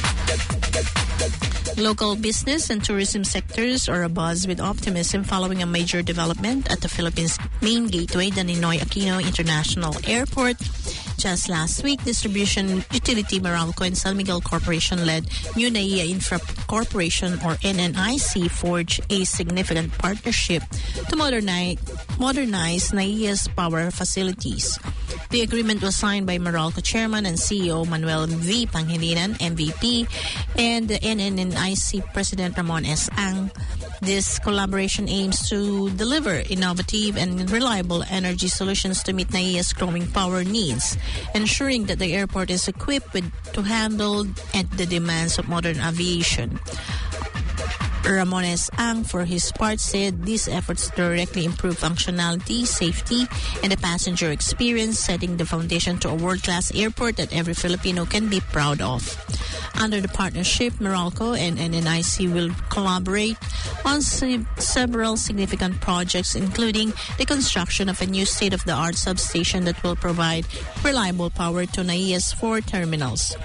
local business and tourism sectors are abuzz with optimism following a major development at the Philippines' main gateway, the Ninoy Aquino International Airport. Just last week, distribution utility Meralco and San Miguel Corporation-led New Naiya Infra Corporation or N N I C forged a significant partnership to modernize, modernize Naiya's power facilities. The agreement was signed by Meralco Chairman and C E O Manuel V. Pangilinan, M V P, and the N N I C President Ramon S. Ang. This collaboration aims to deliver innovative and reliable energy solutions to meet Naiya's growing power needs, ensuring that the airport is equipped with, to handle and the demands of modern aviation. Ramones Ang, for his part, said these efforts directly improve functionality, safety, and the passenger experience, setting the foundation to a world-class airport that every Filipino can be proud of. Under the partnership, Meralco and N N I C will collaborate on se- several significant projects, including the construction of a new state-of-the-art substation that will provide reliable power to Naiya's four terminals.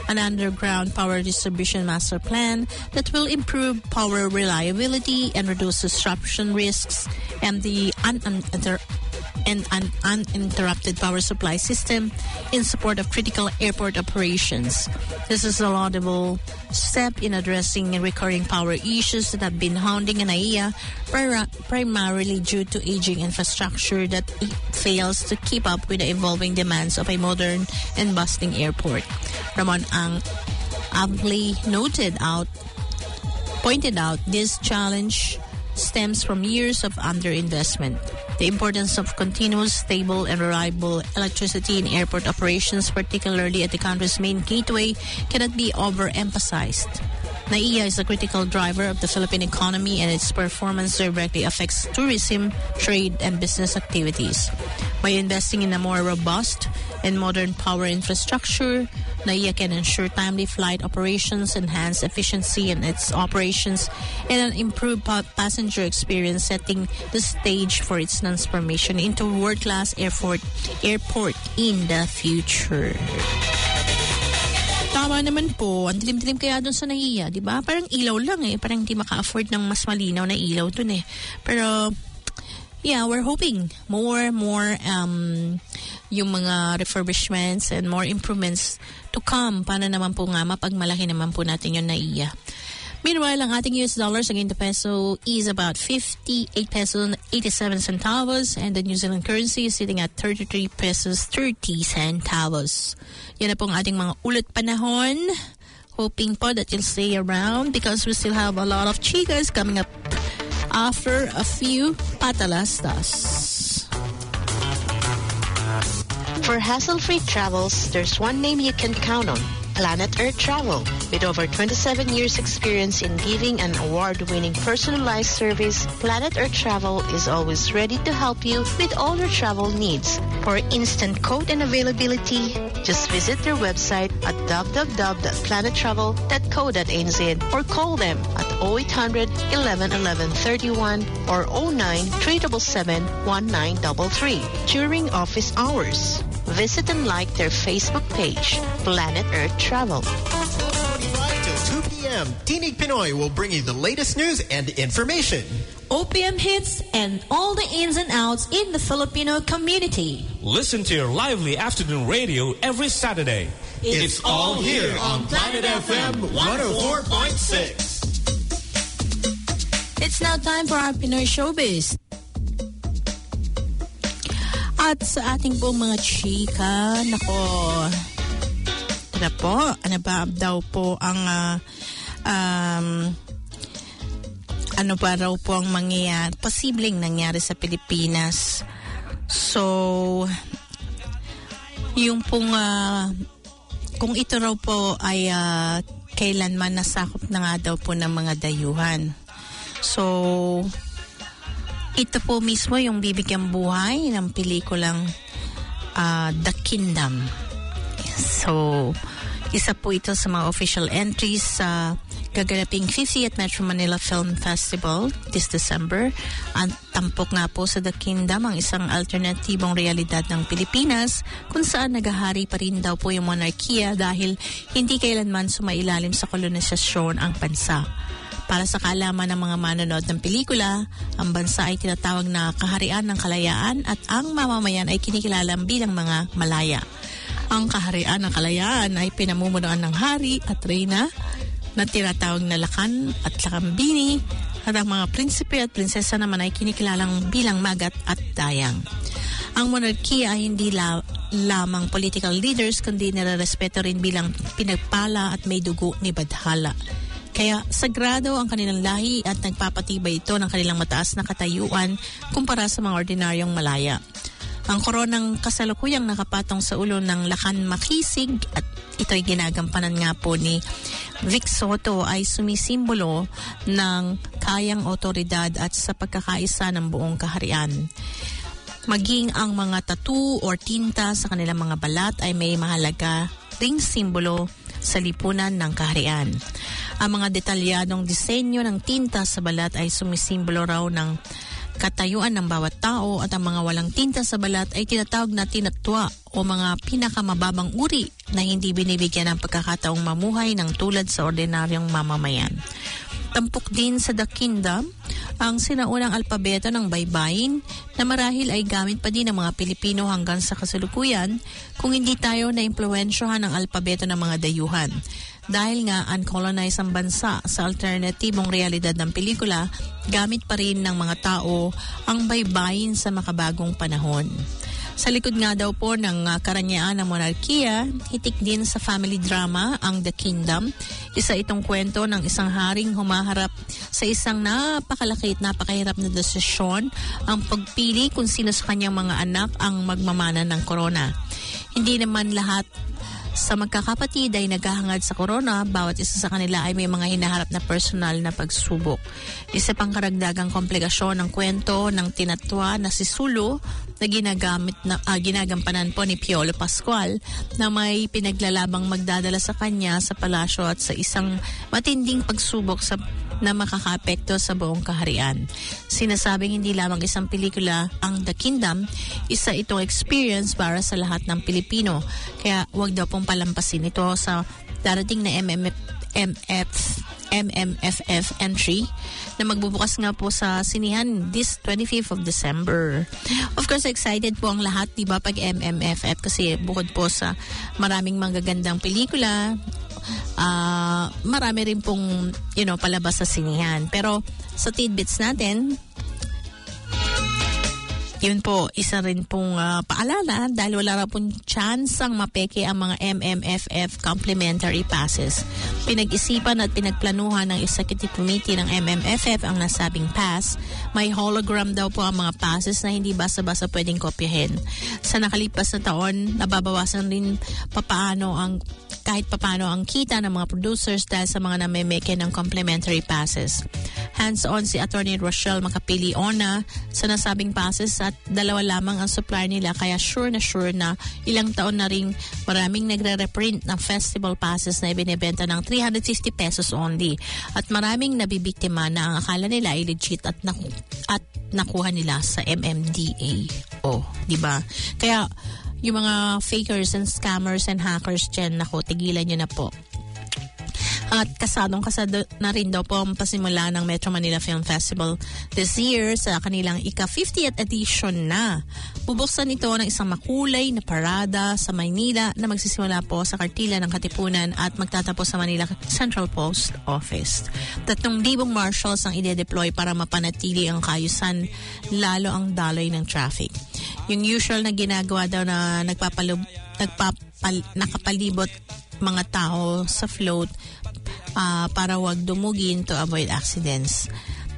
an underground power distribution master plan that will improve power reliability and reduce disruption risks, and the un- un- inter- and an uninterrupted power supply system in support of critical airport operations. This is a laudable step in addressing recurring power issues that have been haunting N A I A, pri- primarily due to aging infrastructure that fails to keep up with the evolving demands of a modern and bustling airport. Ramon Ang aptly noted out, pointed out this challenge stems from years of underinvestment. The importance of continuous, stable, and reliable electricity in airport operations, particularly at the country's main gateway, cannot be overemphasized. N A I A is a critical driver of the Philippine economy, and its performance directly affects tourism, trade, and business activities. By investing in a more robust and modern power infrastructure, N A I A can ensure timely flight operations, enhance efficiency in its operations, and an improved pa- passenger experience, setting the stage for its transformation into a world-class airport, airport in the future. Tama naman po. Ang dilim-dilim kaya doon sa N A I A, di ba? Parang ilaw lang eh. Parang hindi maka-afford ng mas malinaw na ilaw doon eh. Pero, yeah, we're hoping more, more, um, yung mga refurbishments and more improvements to come. Paano naman po nga, mapagmalaki naman po natin yung N A I A. Meanwhile, ang ating U S dollars against the peso is about fifty-eight pesos eighty-seven centavos, and the New Zealand currency is sitting at thirty-three pesos thirty centavos. Yan na po ang ating mga ulat panahon. Hoping po that you'll stay around because we still have a lot of chicas coming up after a few patalastas. For hassle-free travels, there's one name you can count on: Planet Earth Travel. With over twenty-seven years experience in giving an award-winning personalized service, Planet Earth Travel is always ready to help you with all your travel needs. For instant quote and availability, just visit their website at w w w dot planet travel dot co dot n z or call them at oh eight hundred eleven eleven thirty-one or oh nine three seven seven one nine three three during office hours. Visit and like their Facebook page, Planet Earth Travel. Till two p.m., Tinig Pinoy will bring you the latest news and information. O P M hits and all the ins and outs in the Filipino community. Listen to your lively afternoon radio every Saturday. It's, it's all here on Planet F M one oh four point six. It's now time for our Pinoy Showbiz. At sa ating pong mga chika, nako, ano po, ano ba daw po ang, uh, um, ano ba raw po ang mangyayari, posibleng nangyari sa Pilipinas. So, yung pong, uh, kung ito raw po ay uh, kailanman nasakop na nga daw po ng mga dayuhan. So, ito po mismo yung bibigyang buhay ng pelikulang uh, The Kingdom. So, isa po ito sa mga official entries sa gaganaping fiftieth Metro Manila Film Festival this December. Ang tampok nga po sa The Kingdom ang isang alternatibong realidad ng Pilipinas kung saan nagahari pa rin daw po yung monarkiya dahil hindi kailanman sumailalim sa kolonisasyon ang bansa. Para sa kaalaman ng mga manonood ng pelikula, ang bansa ay tinatawag na kaharian ng kalayaan at ang mamamayan ay kinikilalang bilang mga malaya. Ang kaharian ng kalayaan ay pinamumunuan ng hari at reyna na tinatawag na lakan at lakambini, at ang mga prinsipe at prinsesa naman ay kinikilalang bilang magat at dayang. Ang monarkiya ay hindi la- lamang political leaders kundi nire-respeto rin bilang pinagpala at may dugo ni Badhala. Kaya sagrado ang kanilang lahi at nagpapatibay ito ng kanilang mataas na katayuan kumpara sa mga ordinaryong malaya. Ang koronang kasalukuyang nakapatong sa ulo ng Lakan Makisig at ito'y ginagampanan nga po ni Vic Soto ay sumisimbolo ng kayang otoridad at sa pagkakaisa ng buong kaharian. Maging ang mga tattoo or tinta sa kanilang mga balat ay may mahalaga ring simbolo sa lipunan ng kaharian. Ang mga detalyadong disenyo ng tinta sa balat ay sumisimbolo raw ng katayuan ng bawat tao at ang mga walang tinta sa balat ay tinatawag na tinatwa o mga pinakamababang uri na hindi binibigyan ng pagkakataong mamuhay ng tulad sa ordinaryong mamamayan. Tampok din sa The Kingdom ang sinaunang alpabeto ng baybayin na marahil ay gamit pa din ng mga Pilipino hanggang sa kasalukuyan kung hindi tayo na-impluwensyahan ng alpabeto ng mga dayuhan. Dahil nga uncolonized ang bansa sa alternatibong realidad ng pelikula, gamit pa rin ng mga tao ang baybayin sa makabagong panahon. Sa likod nga daw po ng uh, karanyaan ng monarkiya, hitik din sa family drama ang The Kingdom. Isa itong kwento ng isang haring humaharap sa isang napakalaki at napakahirap na desisyon, ang pagpili kung sino sa kanyang mga anak ang magmamana ng corona. Hindi naman lahat sa magkakapatid ay naghahangad sa corona, bawat isa sa kanila ay may mga hinaharap na personal na pagsubok. Isa pang karagdagang komplikasyon ng kwento ng tinatwa na si Sulu na ginagamit na uh, ginagampanan po ni Piolo Pascual na may pinaglalabang magdadala sa kanya sa palasyo at sa isang matinding pagsubok sa na makakaapekto sa buong kaharian. Sinasabing hindi lamang isang pelikula ang The Kingdom, isa itong experience para sa lahat ng Pilipino. Kaya wag daw pong palampasin ito sa darating na M M F, M F, M M F F entry na magbubukas nga po sa sinihan this twenty-fifth of December. Of course, excited po ang lahat, diba, pag M M F F kasi bukod po sa maraming magagandang pelikula, Uh, marami rin pong, you know, palabas sa sinihan. Pero sa tidbits natin, yun po, isa rin pong uh, paalala dahil wala ra pong tsansang mapeke ang mga M M F F complimentary passes. Pinag-isipan at pinagplanuhan ng Executive Committee ng M M F F ang nasabing pass. May hologram daw po ang mga passes na hindi basta-basta pwedeng kopyahin. Sa nakalipas na taon, nababawasan rin papaano ang kahit papano ang kita ng mga producers dahil sa mga namemeke ng complimentary passes. Hands-on si Attorney Rochelle Macapili-Ona sa nasabing passes at dalawa lamang ang supplier nila, kaya sure na sure na ilang taon na ring maraming nagre-reprint ng festival passes na ibinebenta ng three hundred fifty pesos only. At maraming nabibiktima na ang akala nila ay legit at, naku- at nakuha nila sa M M D A. Oh, di ba? Kaya yung mga fakers and scammers and hackers dyan, naku, tigilan nyo na po. At kasadong kasado na rin daw po ang pasimula ng Metro Manila Film Festival this year sa kanilang ika-fiftieth edition na. Bubuksan ito ng isang makulay na parada sa Maynila na magsisimula po sa Kartila ng Katipunan at magtatapos sa Manila Central Post Office. Tatlong libong marshals ang ide-deploy para mapanatili ang kaayusan, lalo ang daloy ng traffic. Yung usual na ginagawa daw na nagpapalub, nagpapal, nakapalibot mga tao sa float uh, para wag dumugin to avoid accidents,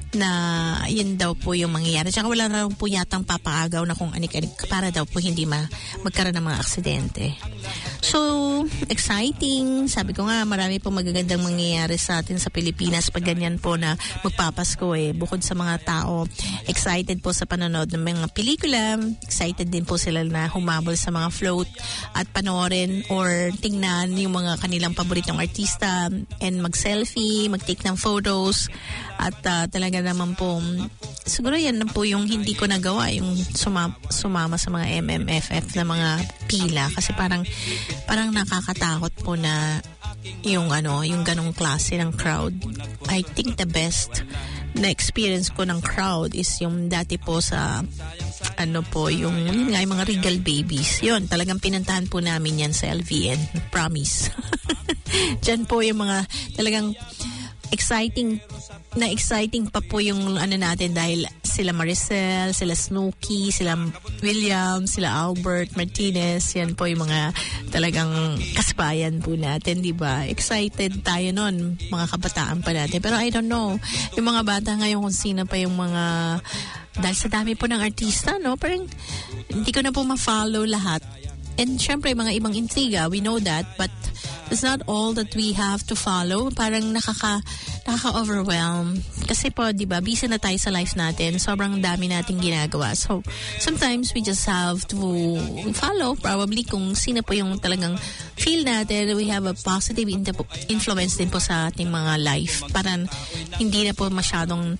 na yun daw po yung mangyayari. Tsaka wala na po yatang papaagaw na kung anik-anik para daw po hindi ma- magkaroon ng mga aksidente. So, exciting. Sabi ko nga, marami po magagandang mangyayari sa atin sa Pilipinas pag ganyan po na magpapasko eh. Bukod sa mga tao, excited po sa panonood ng mga pelikula, excited din po sila na humabol sa mga float at panoorin or tingnan yung mga kanilang paboritong artista and mag-selfie, mag-take ng photos at uh, talaga naman po, siguro yan na po yung hindi ko nagawa, yung suma- sumama sa mga M M F F na mga pila kasi parang parang nakakatakot po na yung ano, yung ganong klase ng crowd. I think the best na experience ko ng crowd is yung dati po sa ano po, yung, yun nga, yung mga Regal Babies. Yun, talagang pinantahan po namin yan sa L V N. Promise. Diyan po yung mga talagang exciting na exciting pa po yung ano natin dahil sila Maricel, sila Snooki, sila William, sila Albert Martinez, yan po yung mga talagang kasbayan po natin, di ba? Excited tayo nun, mga kabataan pa natin. Pero I don't know, yung mga bata ngayon kung sino pa yung mga, dahil sa dami po ng artista, no? Parang hindi ko na po ma-follow lahat. And syempre, mga ibang intriga, we know that, but it's not all that we have to follow. Parang nakaka, nakaka-overwhelm. Kasi po, di ba, busy na tayo sa life natin. Sobrang dami nating ginagawa. So, sometimes we just have to follow probably kung sino po yung talagang feel natin. We have a positive influence din po sa ating mga life. Parang hindi na po masyadong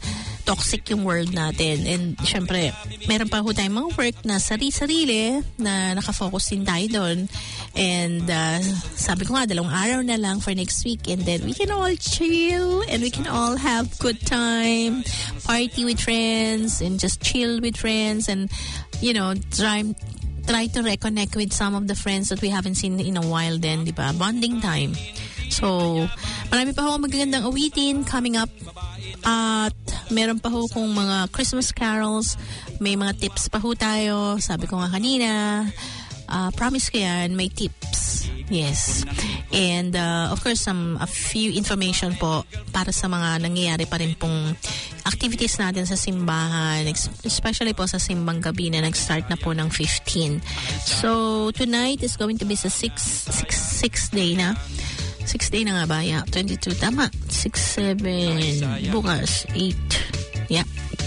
toxic yung world natin. And syempre, meron pa ho tayong mga work na sari-sarili na nakafocus din tayo doon. And uh, sabi ko nga, dalawang araw na lang for next week. And then we can all chill and we can all have good time, party with friends and just chill with friends and, you know, try, try to reconnect with some of the friends that we haven't seen in a while then, di ba? Bonding time. So, marami pa ho magagandang awitin coming up. At meron pa ho kung mga Christmas carols, may mga tips pa ho tayo. Sabi ko nga kanina, uh, promise ko yan, may tips. Yes. And uh, of course, some a few information po para sa mga nangyayari pa rin pong activities natin sa simbahan, especially po sa simbang gabi na nag-start na po ng fifteen. So, tonight is going to be sa sixth sixth day na. Six day na nga ba? Yeah, twenty-two. Tama. Six, seven. Bukas. Eight. Yeah.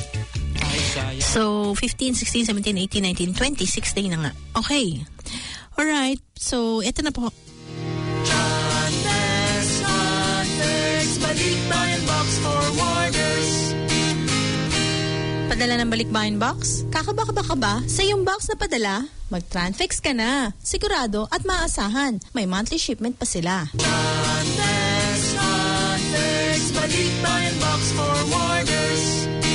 So, fifteen, sixteen, seventeen, eighteen, nineteen, twenty. Six day na nga. Okay. Alright. So, eto na po. John Bex, John Bex, Balikbayan Box Forwarders. Padala ng Balikbayan Box? Kakaba-kaba ba? Sa iyong box na padala, mag-Transfix ka na. Sigurado at maasahan. May monthly shipment pa sila. John Bex, John Bex, Balikbayan Box Forwarders.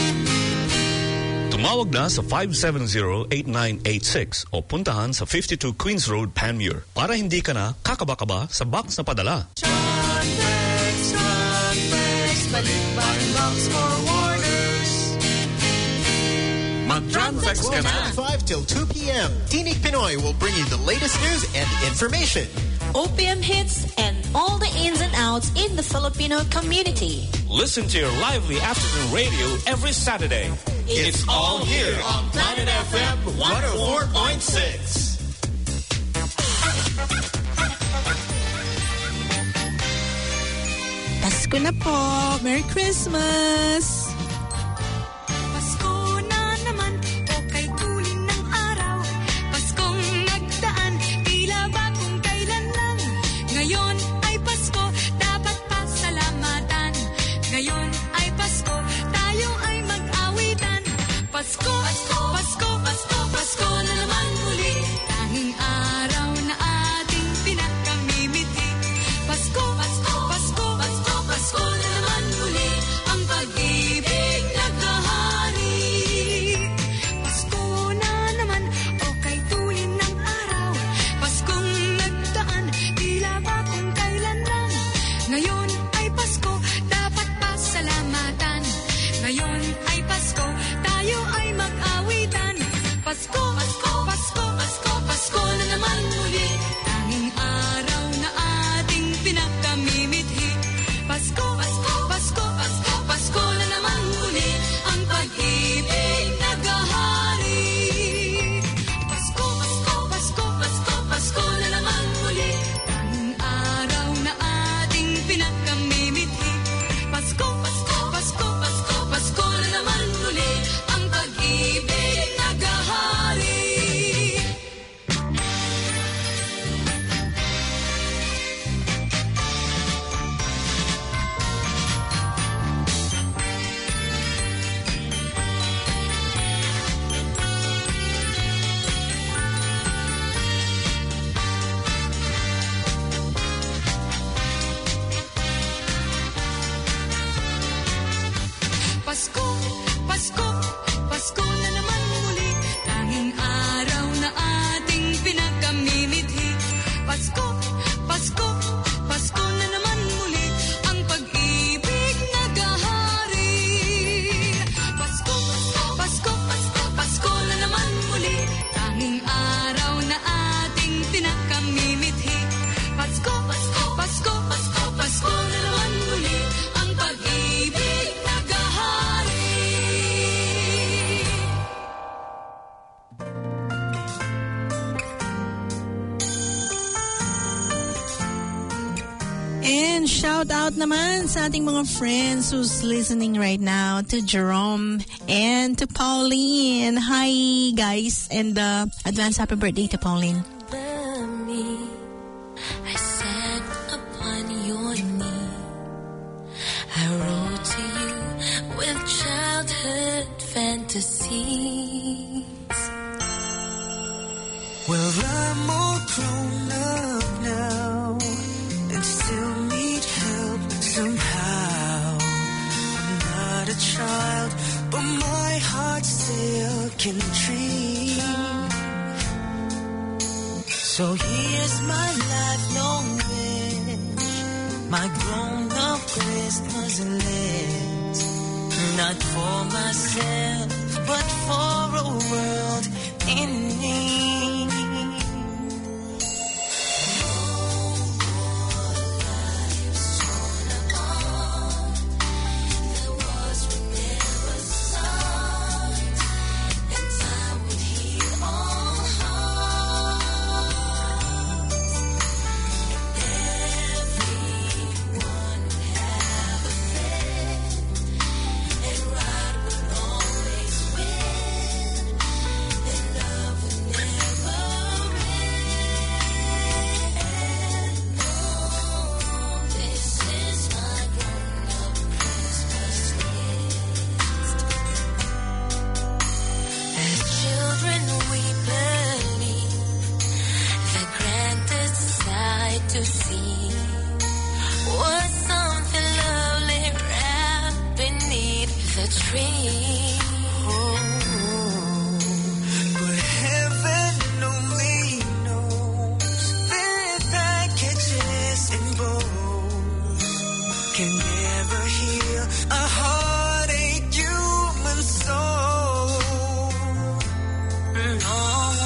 Tumawag na sa five seven zero, eight nine eight six o puntahan sa fifty-two Queens Road, Panmure para hindi ka na kakaba-kaba sa box na padala. John Bex, John Bex, Balikbayan Box Forwarders. Mag-Transfix ka na. five till two p.m. Tinig Pinoy will bring you the latest news and information. O P M hits and all the ins and outs in the Filipino community. Listen to your lively afternoon radio every Saturday. It's all here on Planet F M one oh four point six. Pasko na po. Merry Christmas! Pasko na naman, o kay tuling ng araw. Paskong nagdaan, tila ba kung kailan lang. Ngayon ay Pasko, dapat pasalamatan. Ngayon ay Pasko, tayo ay mag-awitan. Pasko, Pasko, Pasko, Pasko, Pasko na naman muli. Tanging araw na ating pinakamimiti. Pasko, Pasko, Pasko, Pasko, Pasko na naman muli. Ang pag-ibig naghahari. Pasko na naman, o kay tulin ng araw. Paskong nagdaan, tila ba kung kailan lang. Ngayon ay Pasko, dapat pasalamatan. Ngayon ay Pasko, tayo ay mag-awitan. Pasko, Pasko, Pasko, Pasko, Pasko na naman muli. Tanging araw na ating pinakamimithi. Pasko, Pasko, Pasko, Pasko, Pasko na naman muli. Ang pag-ibig naghahari. Pasko, Pasko, Pasko, Pasko, Pasko na naman muli. Tanging araw na ating pinakamimithi. Pasko, Pasko, Pasko, Pasko, Pasko na naman muli. Ang pag-ibig naghahari. Pasko, Pasko, Pasko na naman muli. Tanging araw na ating pinakamimithi. Pasko, Pasko, Pasko na naman muli. Ang pag-ibig naghahari. Pasko, Pasko, Pasko, Pasko na naman muli. Tanging araw na ating pinakamimithi. Pasko, Pasko, Pasko, Pasko, Pasko na naman muli. Ang pag-ibig naghahari. And shout out naman sa ating mga friends who's listening right now, to Jerome and to Pauline. Hi guys, and uh, advance happy birthday to Pauline. Me, I sat upon your knee. I wrote to you with childhood seas. Well, I'm all grown up now and still need help somehow. I'm not a child, but my heart still can dream. So here's my lifelong wish, my grown-up Christmas list. Not for myself, but for a world in need. To see was something lovely wrapped beneath the tree. Oh, but heaven only knows that packages and bows can never heal a heartache human soul. No.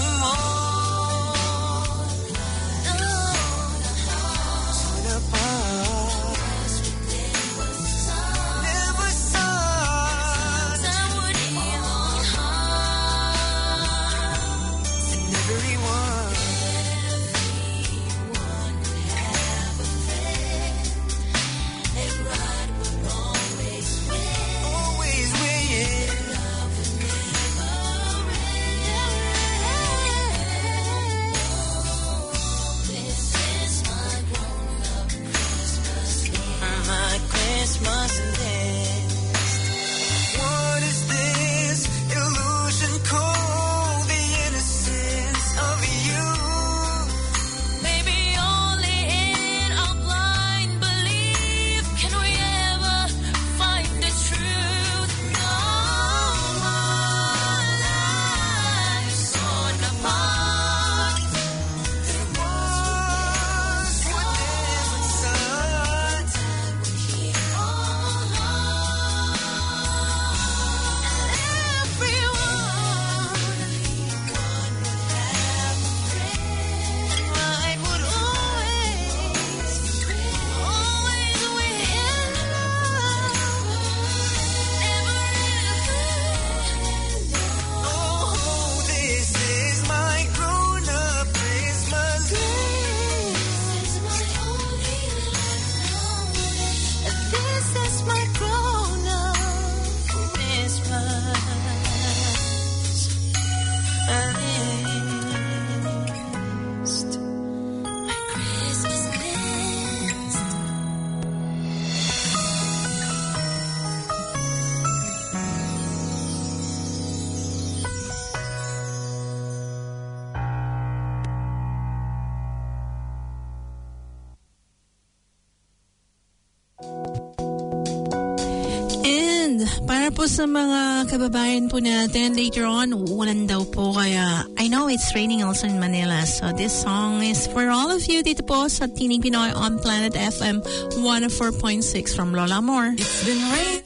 Para po sa mga kababayan po natin later on, uulan daw po kaya I know it's raining also in Manila. So this song is for all of you dito po sa Tinig Pinoy on Planet F M one oh four point six from Lola Moore. It's been raining,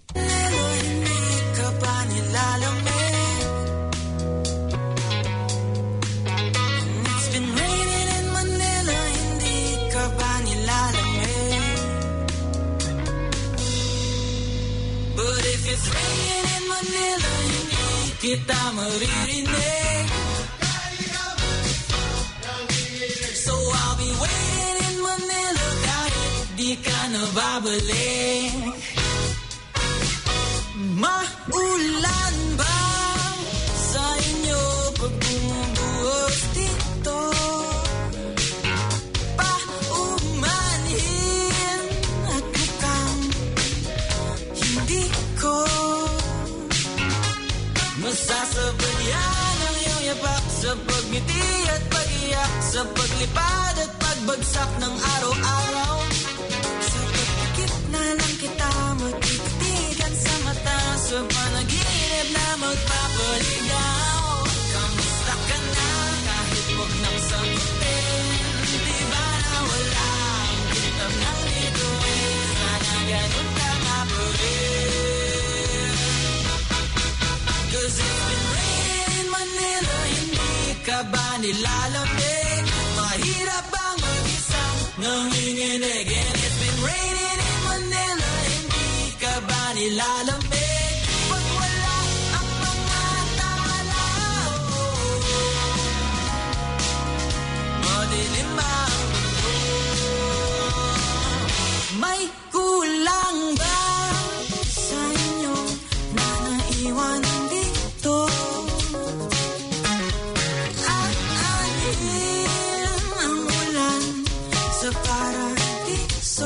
hindi ka ba nilalamig? It's been raining in Manila, hindi ka ba nilalamig? But if it's raining in Manila, hindi kita maririnig. So I'll be waiting in Manila kahit di ka nababalik. Maulan ba sa inyo pag bumubuhos dito? Paumanhin at mukhang hindi ko Sa pagngiti at pag-iyak, sa paglipad at pagbagsak ng araw-araw. Sa pagkikip na lang kita magtitigan sa mata, sa panaginip na magpapaligaw. Kamusta ka na kahit wag nang sagutin? Di ba na wala ang kitab ng bituin? Sana ganun ka nga pa rin. Cause it's been raining in Manila, hindi ka ba nilalamig? Mahirap bang mag-isang nanginginig? And it's been raining in Manila, hindi ka ba nilalamig? Pag wala ang mga tala, madilim ba ang mundo? May kulang ba sa inyo na naiwan dito? Aanin ang ulan sa paradiso.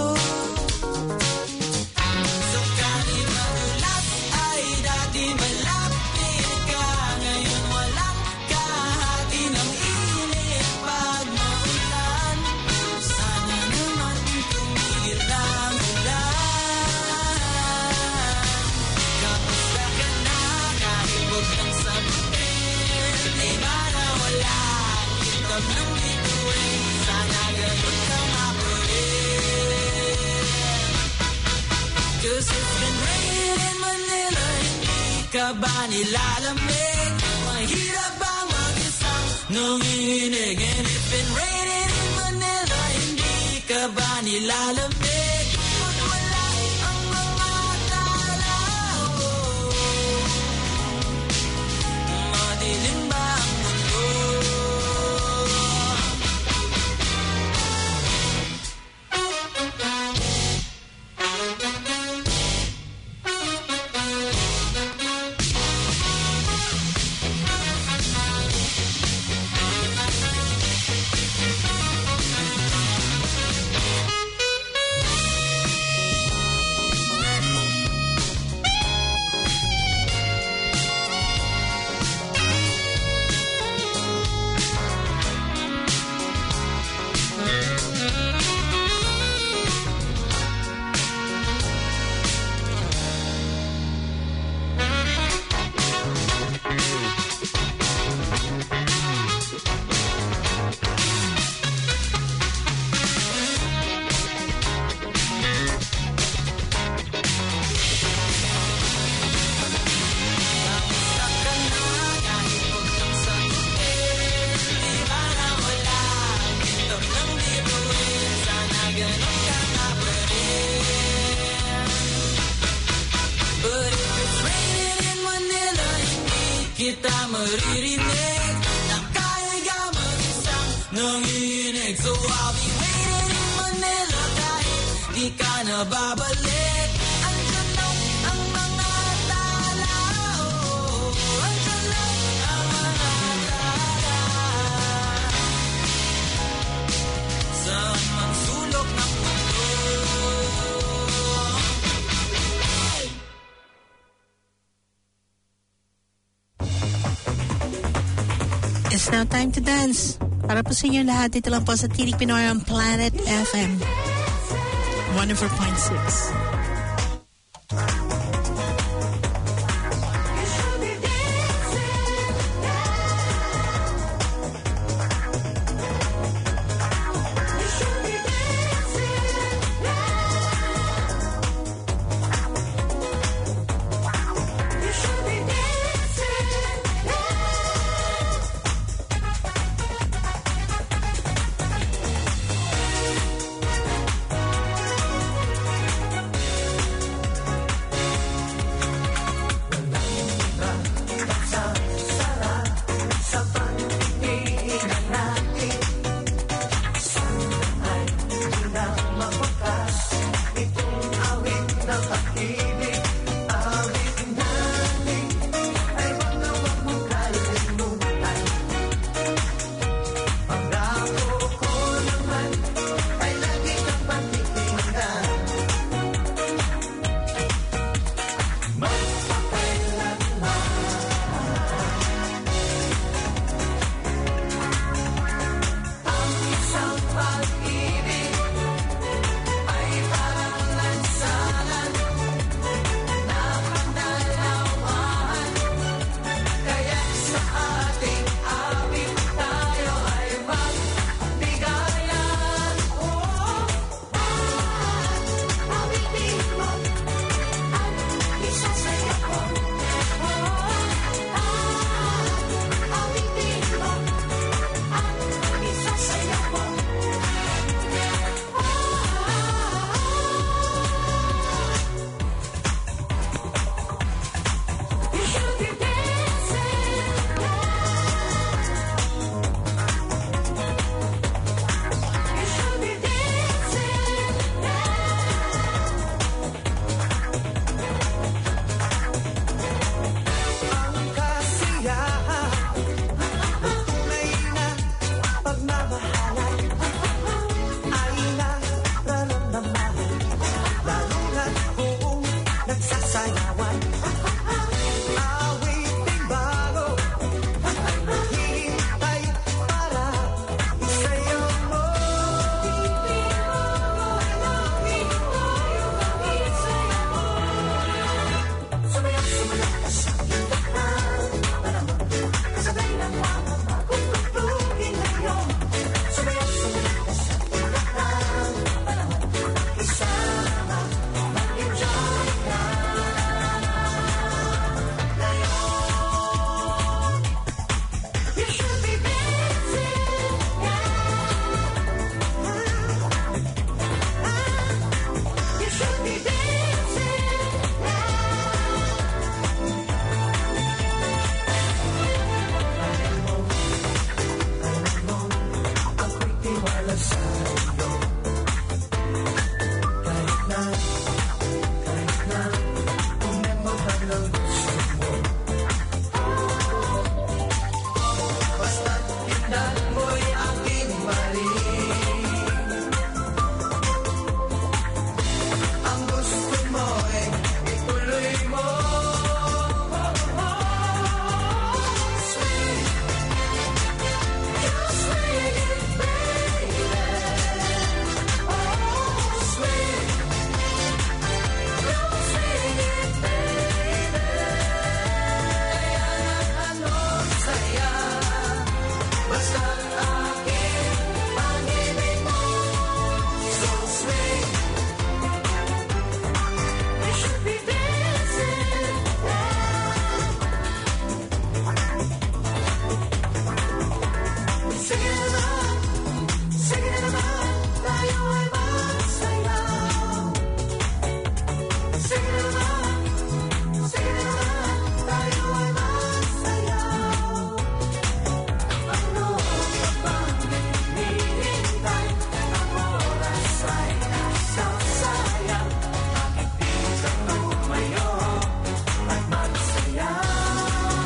Sakali magulat ay dati malapit ka, ngayon walang kahati ng init pag maulan. Sana naman tumigil ang ulan. Kamusta ka na kahit wag kang sagutin? Di ba na wala ang kitab ng bituin? Sana ganun ka nga pa rin. Cause it's been raining in Manila, hindi ka ba nilalamig? Mahirap ba mag-isang nanginginig? And it's been raining in Manila, hindi ka ba nilalamig? Pag wala ang mga tala, madilim ba ang mundo? But if it's raining in Manila, hindi kita maririnig. Nakahiga mag-isang nanginginig. So I'll be waiting in Manila kahit di ka na babalik. Andyan lang ang mga tala, oh. Andyan lang ang mga tala. Saan man sulok ng mundo. It's now time to dance. Para po sa inyo lahat, dito lang po sa Tinig Pinoy on Planet F M one oh four point six. sayawan. Awiting bago ay naghihintay para isayaw mo. Sumayaw, sumayaw ka sa tindahan. Kasabay ng mga bagong tugtugin ngayon. Sumayaw, sumayaw ka sa tindahan. Isama, mag-enjoy ka ngayon. You should be dancing, you should be dancing ako'y tiwala sa'yo. Kahit na, kahit na umembo ka ng gusto mo. Basta't tindan mo'y aking marinig. Ang gusto mo'y ituloy mo. Swing, just swing it, baby. Oh, swing, don't swing it, baby. Kaya anong saya, basta't aking pag-ibig mo. So swing, we should be dancing. Sige naman, sige naman, tayo ay magsayaw. Sige naman, sige naman, tayo ay magsayaw. Ano ka bang hinihintay? Ang oras ay nasasayang. Bakit di ka tumayo at magsayaw?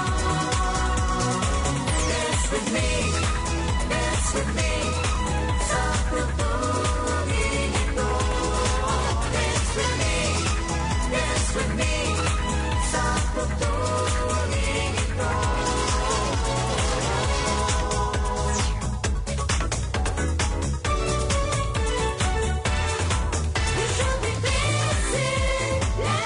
Dance with me, dance with me, sa tugtugin ito. Dance with me, dance with me, sa tugtugin ito. You should be dancing,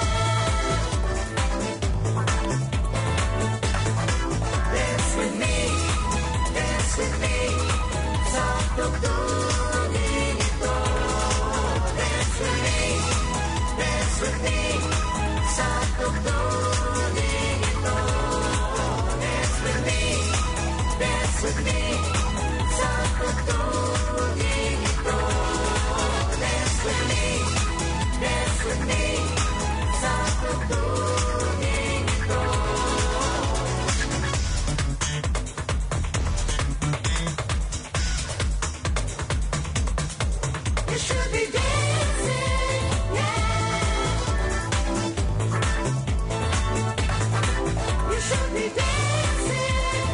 dance with me, dance with me, sa tugtugin ito. Dance with me, dance with me, sa tugtugin ito. Dance with me, dance with me, sa tugtugin ito. Dance with me, dance with me, sa tugtugin ito. You should be dancing, yeah. You should be dancing,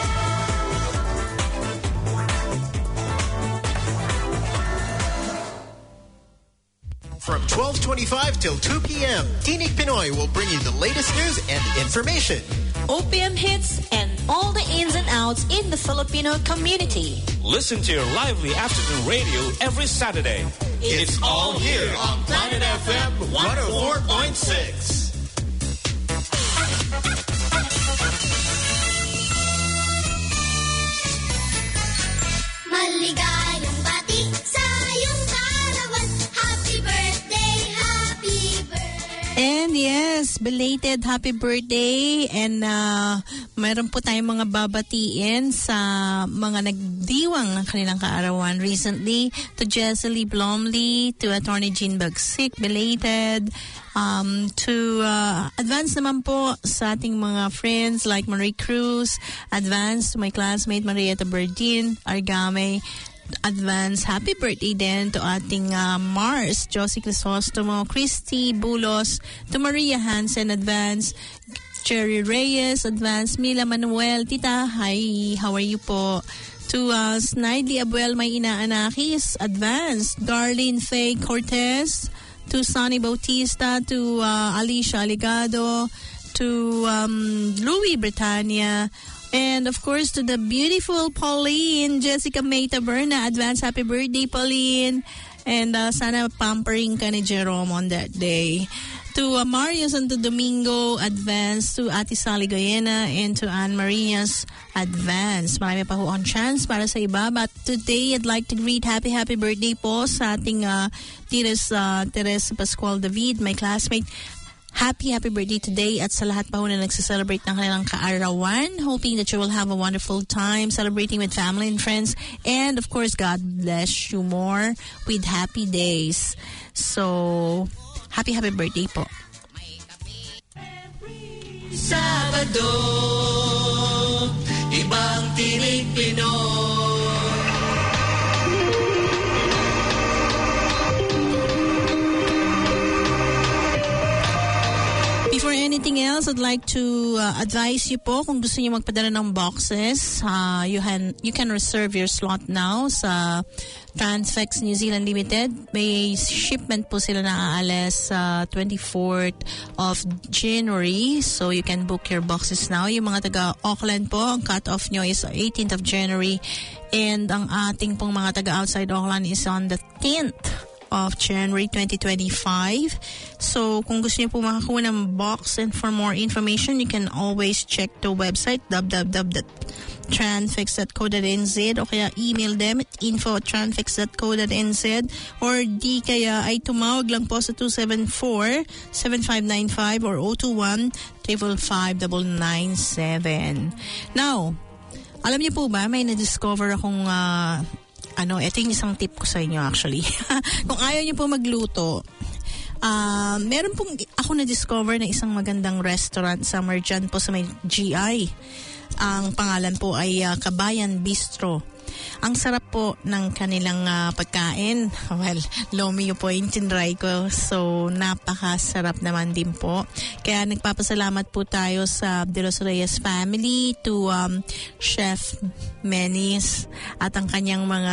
From twelve twenty-five till two p.m., Tinig Pinoy will bring you the latest news and information. O P M hits and all the ins and outs in the Filipino community. Listen to your lively afternoon radio every Saturday. It's all here on Planet F M one oh four point six. Maligayang bati sa iyong karawan. Happy birthday, happy birthday. And yes, belated happy birthday. And uh, mayroon po tayong mga babatiin sa mga nagdiwang ng kanilang kaarawan recently. To Jesselie Blomley, to Attorney Jean Bagsik, belated. Um, to uh, advance naman po sa ating mga friends like Marie Cruz, advance to my classmate Marietta Berdin, Argame, advance happy birthday din to ating uh, Mars, Josie Crisostomo, Christy Bulos, to Maria Hansen, advance Cherry Reyes, advance Mila Manuel, Tita, hi, how are you po? To uh, Snidely Abuel, may inaanakis, advance Darlene Faye Cortez, to Sonny Bautista, to uh, Alicia Aligado, to um, Louis Britannia, and of course to the beautiful Pauline, Jessica May Taberna. Advance happy birthday, Pauline. And uh, sana pampering ka ni Jerome on that day. To uh, Mario Santo Domingo, advance. To Ate Sally Goyena and to Anne Maria's advance. Marami pa ho on chance para sa iba. But today, I'd like to greet happy, happy birthday po sa ating uh, Tires, uh, Teres Pascual David, my classmate. Happy, happy birthday today at sa lahat pa ho na nagsiselebrate ng kanilang kaarawan. Hoping that you will have a wonderful time celebrating with family and friends. And of course, God bless you more with happy days. So, happy, happy birthday po. Sabado, ibang Tinig Pinoy. Before anything else, I'd like to uh, advise you po kung gusto niyo magpadala ng boxes, uh, you can you can reserve your slot now sa Transfex New Zealand Limited. May shipment po sila na aalis sa uh, twenty-fourth of January. So you can book your boxes now. Yung mga taga Auckland po, ang cut-off nyo is eighteenth of January. And ang ating pong mga taga outside Auckland is on the tenth of January twenty twenty-five. So, kung gusto niyo po makakuha ng box and for more information, you can always check the website w w w dot transfix dot co dot n z o kaya email them at info at transfix dot co dot n z or di kaya ay tumawag lang po sa two seven four, seven five nine five or zero two one, five five nine nine seven. Now, alam niyo po ba, may na-discover akong uh, ano, ito yung isang tip ko sa inyo actually. Kung ayaw niyo po magluto, uh, meron pong ako na-discover na isang magandang restaurant somewhere dyan po sa may G I. Ang pangalan po ay uh, Kabayan Bistro. Ang sarap po ng kanilang uh, pagkain. Well, Lomi po yung tinry ko. So, napakasarap naman din po. Kaya nagpapasalamat po tayo sa De Los Reyes family, to um, Chef Menis at ang kanyang mga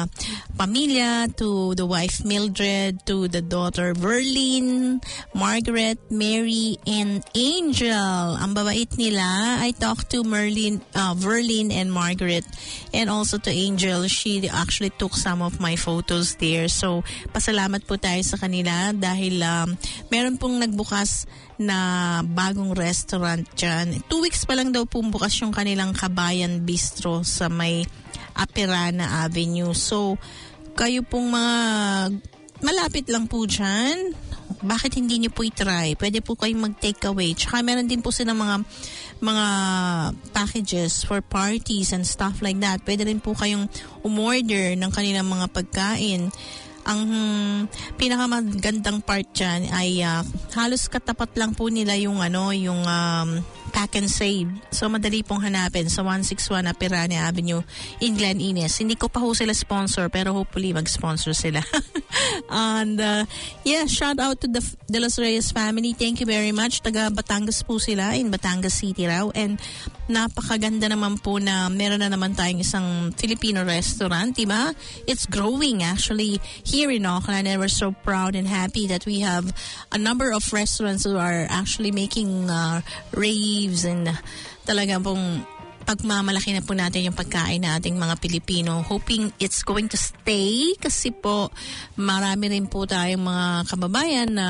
pamilya, to the wife Mildred, to the daughter Verlin, Margaret, Mary, and Angel. Ang babait nila. I talked to Merlin, uh, Verlin and Margaret, and also to Angel. She actually took some of my photos there. So, pasalamat po tayo sa kanila dahil um, meron pong nagbukas na bagong restaurant dyan. Two weeks pa lang daw po bukas yung kanilang Kabayan Bistro sa may Aperana Avenue. So, kayo pong mga malapit lang po dyan, bakit hindi niyo po i-try? Pwede po kayong mag-take away. Tsaka meron din po silang mga mga packages for parties and stuff like that. Pwede rin po kayong umorder ng kanilang mga pagkain. Ang hmm, pinakamagandang part dyan ay uh, halos katapat lang po nila yung ano, yung um, pack and save. So, madali pong hanapin sa one sixty-one Aperana Avenue in Glen Innes. Hindi ko pa ho sila sponsor, pero hopefully mag-sponsor sila. And, uh, yeah, shout out to the De Los Reyes family. Thank you very much. Taga Batangas po sila, in Batangas City raw. And, napakaganda naman po na meron na naman tayong isang Filipino restaurant, diba? It's growing actually here in Auckland, and we're so proud and happy that we have a number of restaurants who are actually making uh, raves and talagang pong pagmamalaki na po natin yung pagkain na ating mga Pilipino. Hoping it's going to stay kasi po marami rin po tayong mga kababayan na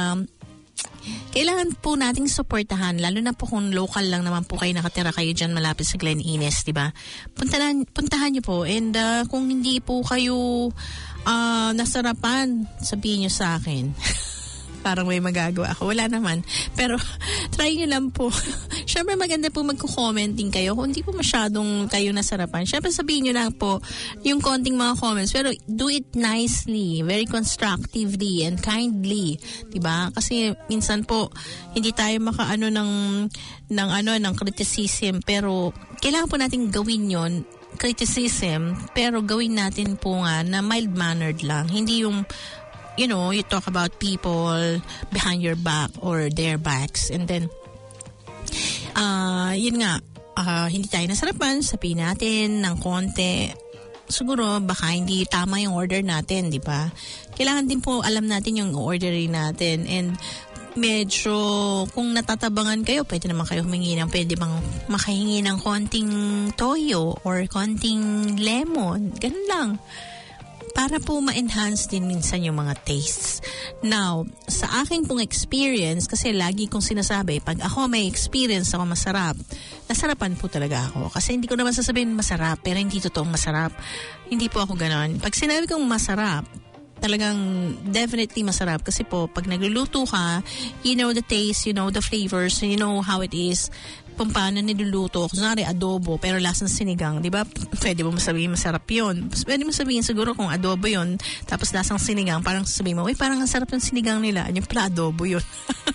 kailangan po nating suportahan, lalo na po kung local lang naman po kayo, nakatira kayo dyan malapit sa Glen Innes, diba? Puntahan, puntahan nyo po. And uh, kung hindi po kayo uh, nasarapan, sabihin nyo sa akin. Parang may magagawa ako. Wala naman. Pero, try nyo lang po. Siyempre, maganda po magko-commenting kayo. Kung hindi po masyadong kayo nasarapan, siyempre sabihin nyo lang po yung konting mga comments. Pero, do it nicely, very constructively, and kindly. Diba? Kasi, minsan po, hindi tayo makaano ng, ng, ano, ng criticism. Pero, kailangan po natin gawin yon criticism, pero gawin natin po nga na mild-mannered lang. Hindi yung you know, you talk about people behind your back or their backs, and then uh, yun nga, uh, hindi tayo nasarapan, sabihin natin ng konti. siguro baka hindi tama yung order natin, di ba? Kailangan din po alam natin yung orderin natin. And medyo kung natatabangan kayo, pwede naman kayo humingi ng, pwede bang makahingi ng konting toyo or konting lemon. Ganun lang. Para po ma-enhance din minsan yung mga tastes. Now, sa aking pong experience, kasi lagi kong sinasabi, pag ako may experience ako masarap, nasarapan po talaga ako. Kasi hindi ko naman sasabihin masarap, pero hindi totoong masarap. Hindi po ako ganon. Pag sinabi kong masarap, talagang definitely masarap. Kasi po, pag nagluluto ka, you know the taste, you know the flavors, you know how it is. Kung paano niluluto. Kunwari, adobo, pero lasang sinigang. Di ba? Pwede mo masabihin masarap yun. Pwede mo sabihin siguro kung adobo yun, tapos lasang sinigang, parang sasabihin mo, uy, parang ang sarap ng sinigang nila. Yung pala adobo yun.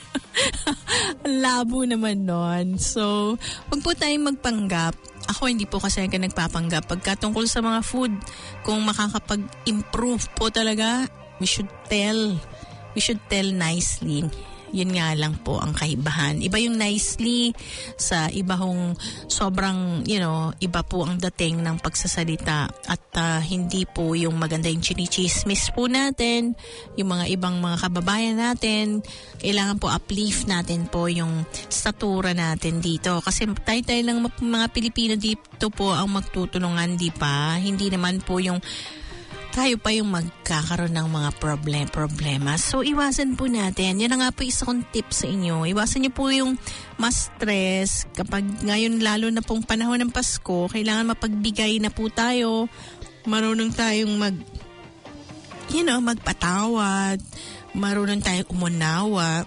Ang labo naman nun. So, huwag po tayong magpanggap. Ako hindi po kasi ka nagpapanggap. Pagka tungkol sa mga food, kung makakapag-improve po talaga, we should tell. We should tell nicely. Yun nga lang po ang kaibahan. Iba yung nicely sa iba hong sobrang, you know, iba po ang dating ng pagsasalita at uh, hindi po yung maganda yung chinichismis po natin, yung mga ibang mga kababayan natin. Kailangan po uplift natin po yung statura natin dito. Kasi tayo-tayo lang mga Pilipino dito po ang magtutulungan, di ba? Hindi naman po yung tayo pa yung magkakaroon ng mga problem, problema. So, iwasan po natin. Yan na nga po isa kong tip sa inyo. Iwasan niyo po yung mas stress. Kapag ngayon, lalo na pong panahon ng Pasko, kailangan mapagbigay na po tayo. Marunong tayong mag, you know, magpatawad. Marunong tayong umunawa.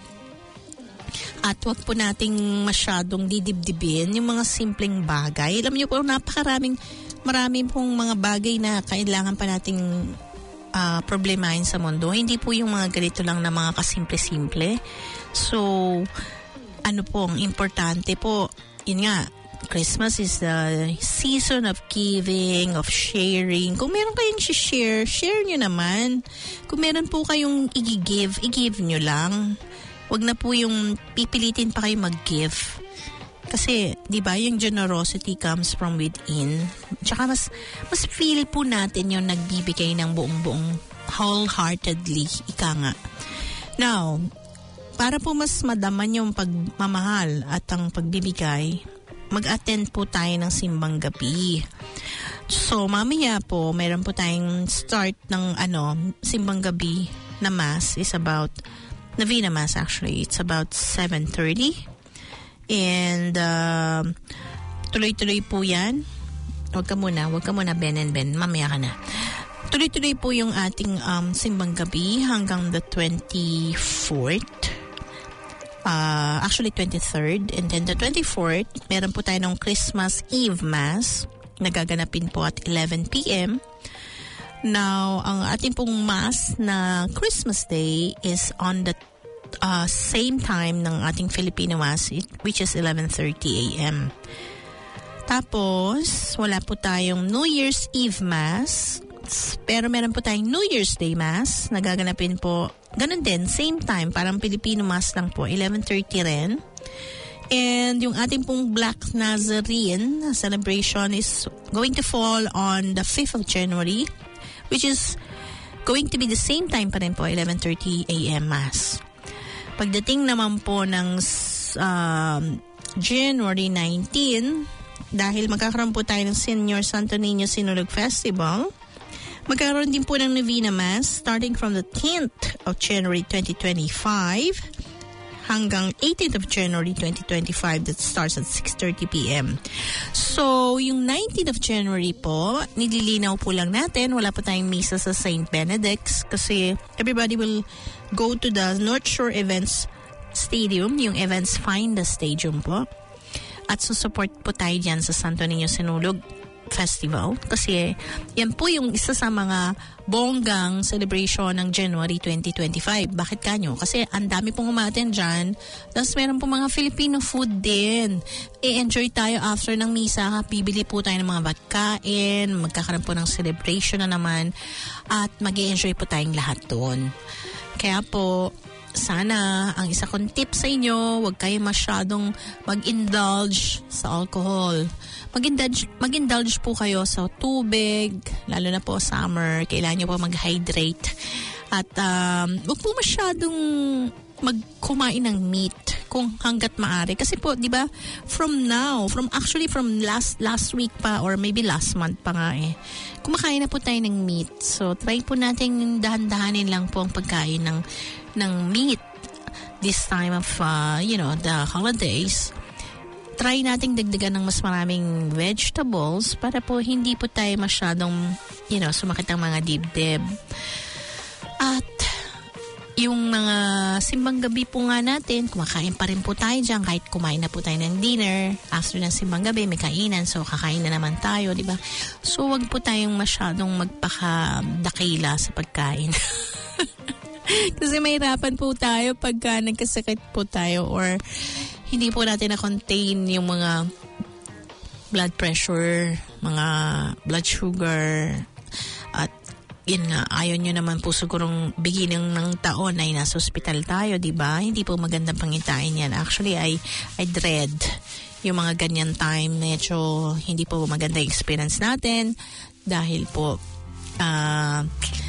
At wag po nating masyadong didibdibin yung mga simpleng bagay. Alam niyo po, napakaraming Marami pong mga bagay na kailangan pa nating uh, problemahin sa mundo. Hindi po yung mga ganito lang na mga kasimple-simple. So, ano po, ang importante po, yun nga, Christmas is the season of giving, of sharing. Kung meron kayong share, share nyo naman. Kung meron po kayong i-give, i-give nyo lang. Wag na po yung pipilitin pa kayo mag-give. Kasi, di ba, yung generosity comes from within. Tsaka mas, mas feel po natin yung nagbibigay ng buong-buong wholeheartedly. Ika nga. Now, para po mas madaman yung pagmamahal at ang pagbibigay, mag-attend po tayo ng simbang gabi. So, mamaya po, meron po tayong start ng ano, simbang gabi na mass is about, Novena Mass actually, it's about seven thirty. And uh, tuloy-tuloy po yan. Huwag ka muna, huwag ka muna Ben and Ben, mamaya ka na. Tuloy-tuloy po yung ating um, simbang gabi hanggang the twenty-fourth. Uh, actually twenty-third. And then the twenty-fourth, meron po tayo ng Christmas Eve Mass. Nagaganapin po at eleven p.m. Now, ang ating pong Mass na Christmas Day is on the Uh, same time ng ating Filipino Mass, which is eleven thirty a.m. Tapos, wala po tayong New Year's Eve Mass, pero meron po tayong New Year's Day Mass. Nagaganapin po, ganun din, same time, parang Filipino Mass lang po, eleven thirty rin. And yung ating pong Black Nazarene celebration is going to fall on the fifth of January, which is going to be the same time pa rin po, eleven thirty a.m. Mass. Pagdating naman po ng um, January nineteenth, dahil magkakaroon po tayo ng Senior Santo Niño Sinulog Festival, magkakaroon din po ng Novena Mass starting from the tenth of January twenty twenty-five hanggang eighteenth of January twenty twenty-five, that starts at six thirty p.m. So, yung nineteenth of January po, nililinaw po lang natin, wala pa tayong misa sa Saint Benedict's kasi everybody will go to the North Shore Events Stadium, yung Events Find the Stadium po. At susupport po tayo dyan sa Santo Niño Sinulog Festival kasi yan po yung isa sa mga bonggang celebration ng January twenty twenty-five. Bakit kanyo? Kasi ang dami pong umaten dyan. Tapos meron po mga Filipino food din. I-enjoy tayo after ng misa. Bibili po tayo ng mga pagkain. Magkakaroon po ng celebration na naman. At mag-i-enjoy po tayong lahat doon. Kaya po, sana ang isa kong tip sa inyo, huwag kayo masyadong mag-indulge sa alcohol. Mag-indulge, mag-indulge po kayo sa tubig, lalo na po summer, kailangan nyo po mag-hydrate. At um, huwag po masyadong magkumain ng meat kung hanggat maaari. Kasi po, di ba, from now, from actually from last last week pa or maybe last month pa nga eh, kumakain na po tayo ng meat. So, try po natin dahan-dahanin lang po ang pagkain ng, ng meat this time of, uh, you know, the holidays. Try nating dagdagan ng mas maraming vegetables para po hindi po tayo masyadong, you know, sumakit ang mga dibdib. At yung mga simbang gabi po nga natin, kumakain pa rin po tayo dyan kahit kumain na po tayo ng dinner. After ng simbang gabi, may kainan. So, kakain na naman tayo, di ba? So, wag po tayong masyadong magpakadakila sa pagkain. Kasi mahirapan po tayo pagka nagkasakit po tayo or hindi po natin na-contain yung mga blood pressure, mga blood sugar, at yun nga, ayaw nyo naman po sigurong beginning ng taon ay nasa ospital tayo, di ba? Hindi po magandang pangitain yan. Actually, I, I dread yung mga ganyan time. Medyo hindi po magandang experience natin dahil po, uh,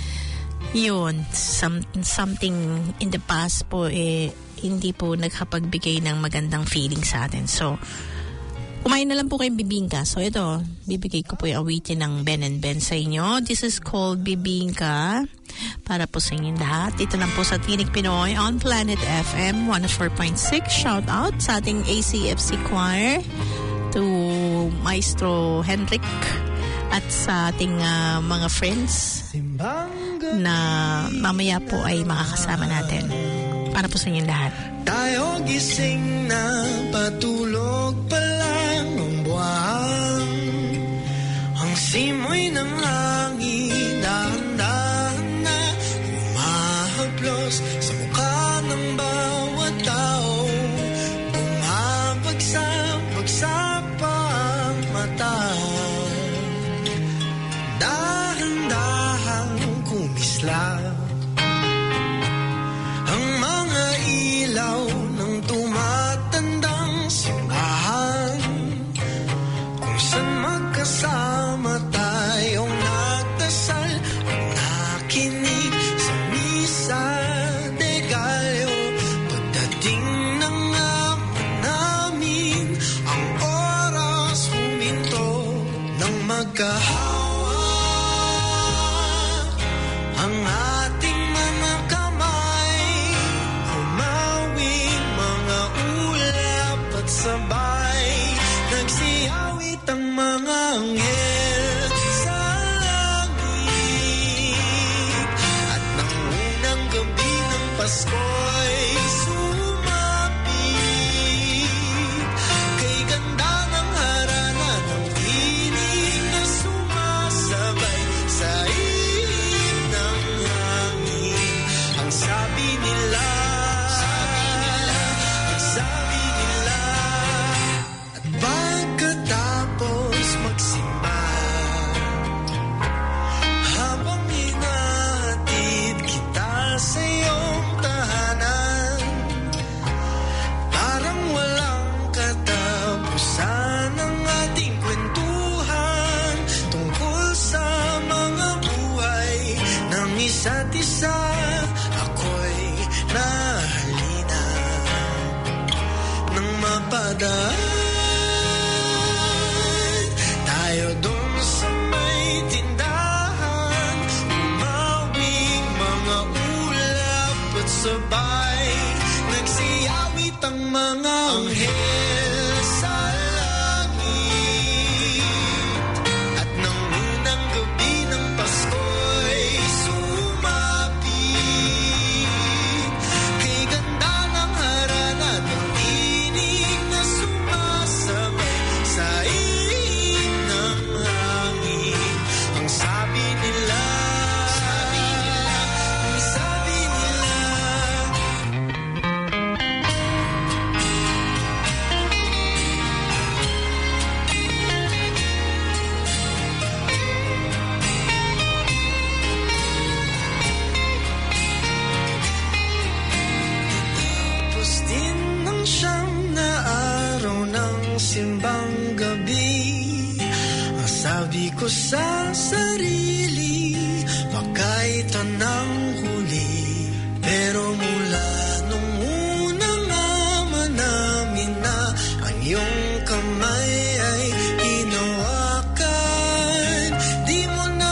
yun, some, something in the past po, eh, hindi po nagkapagbigay ng magandang feeling sa atin. So, kumain na lang po kayong bibingka. So, ito, bibigay ko po yung awitin ng Ben and Ben sa inyo. This is called Bibingka. Para po sa inyong lahat. Ito lang po sa Tinig Pinoy on Planet F M one oh four point six. Shout out sa ating A C F C Choir, to Maestro Henrik, at sa ating uh, mga friends na mamaya po ay makakasama natin. Para po sa inyong lahat. Tayo gising na patulog pa lang ang buwan. Ang simoy ng hangin dahan-dahan na humahaplos sa mukha ng bawat tao. Bumabagsak-bagsak pa ang mata. Dahan-dahan kumislap ang mga ilaw ng tumatandang simbahan, kung saan magkasama tayong nagdasal at nakinig sa misa de Gallo. Pagdating ng ama namin, ang oras huminto ng magkahawa. Ang ating mga kamay, humawing mga ulap at sabay, nagsiyawit ang mga anghel sa langit. At nang unang gabi ng Pasko'y sumapit, kay ganda ng harana ng tinig na sumasabay sa ihip ng hangin. Ang sabi nila, ang sabi nila, at pagkatapos magsimba, habang hinahatid kita sa iyong tahanan, parang walang katapusan ang ating kwentuhan tungkol sa mga buhay ng isa't isa. Ako'y nahalina ng mapadaan tayo dun sa may tindahan, umawing mga ulap at sabay, nagsiyawit ang mga anghel sa langit. At nang unang gabi ng Pasko'y sumapit, kay ganda ng harana ng tinig na sumasabay sa ihip ng hangin. Ang sabi nila, ang sabi nila, simbang gabi, ang sabi ko sa sarili, baka ito nang huli. Pero mula nung unang ama namin na ang iyong kamay ay hinawakan, di mo na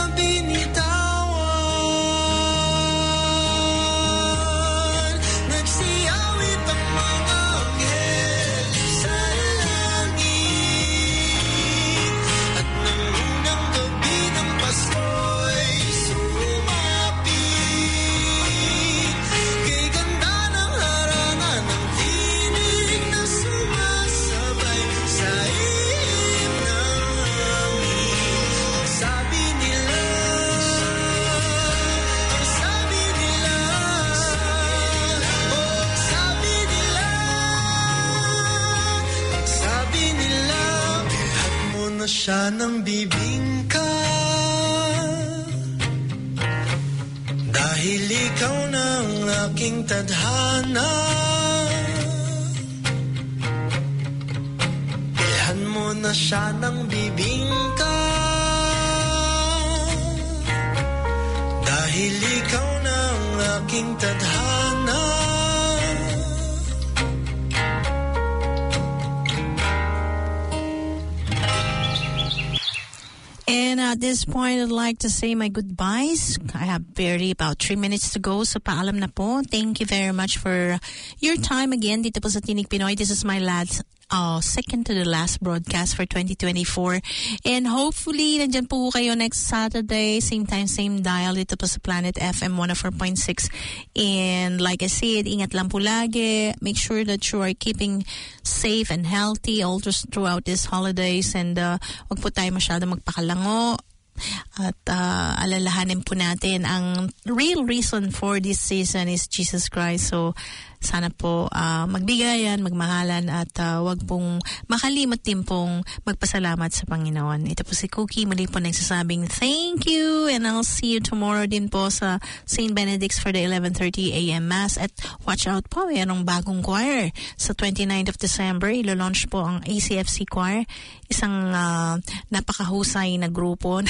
binitawan. Nagsiyawit ang mga anghel sa langit, at nang unang gabi ng Pasko'y sumapit, kay ganda ng harangan ng tinig na sumasabay sa ihip namin. Ang sabi nila, ang sabi nila, oh, ang sabi nila, ang sabi nila, bilhat mo na siya ng bibingka, dahil ikaw na ang aking tadhana. Bilhan mo na siya ng bibingka, dahil ikaw na ang aking tadhana. And at this point, I'd like to say my goodbyes. I have barely about three minutes to go, so paalam na po. Thank you very much for your time again dito po sa Tinig Pinoy. This is my last, uh, second to the last broadcast for twenty twenty-four. And hopefully, nandyan po kayo next Saturday, same time, same dial dito po sa Planet F M one oh four point six. And like I said, ingat lang po lagi. Make sure that you are keeping safe and healthy all just throughout these holidays. And uh, wag po tayo masyado magpakalango. At uh, alalahanin po natin ang real reason for this season is Jesus Christ. So sana po uh, magbigayan, magmahalan, at uh, wag pong makalimot din pong magpasalamat sa Panginoon. Ito po si Cookie, muli po nagsasabing thank you, and I'll see you tomorrow din po sa Saint Benedict's for the eleven thirty a m Mass. At watch out po, mayroong bagong choir. Sa twenty-ninth of December, ilo-launch po ang A C F C Choir, isang uh, napakahusay na grupo.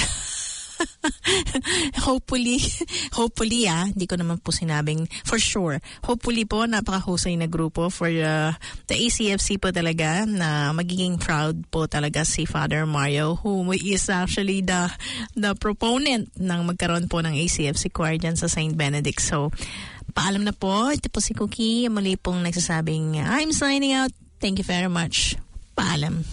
hopefully, hopefully ah, hindi ko naman po sinabing for sure. Hopefully po, napakahusay na grupo for uh, the A C F C po talaga, na magiging proud po talaga si Father Mario, who is actually the the proponent ng magkaroon po ng A C F C choir dyan sa Saint Benedict. So, paalam na po. Ito po si Cookie, muli pong nagsasabing I'm signing out. Thank you very much. Paalam.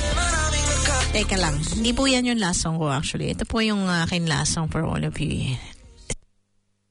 Teka lang, hindi po yan yung last song ko actually. Ito po yung akin last song for all of you.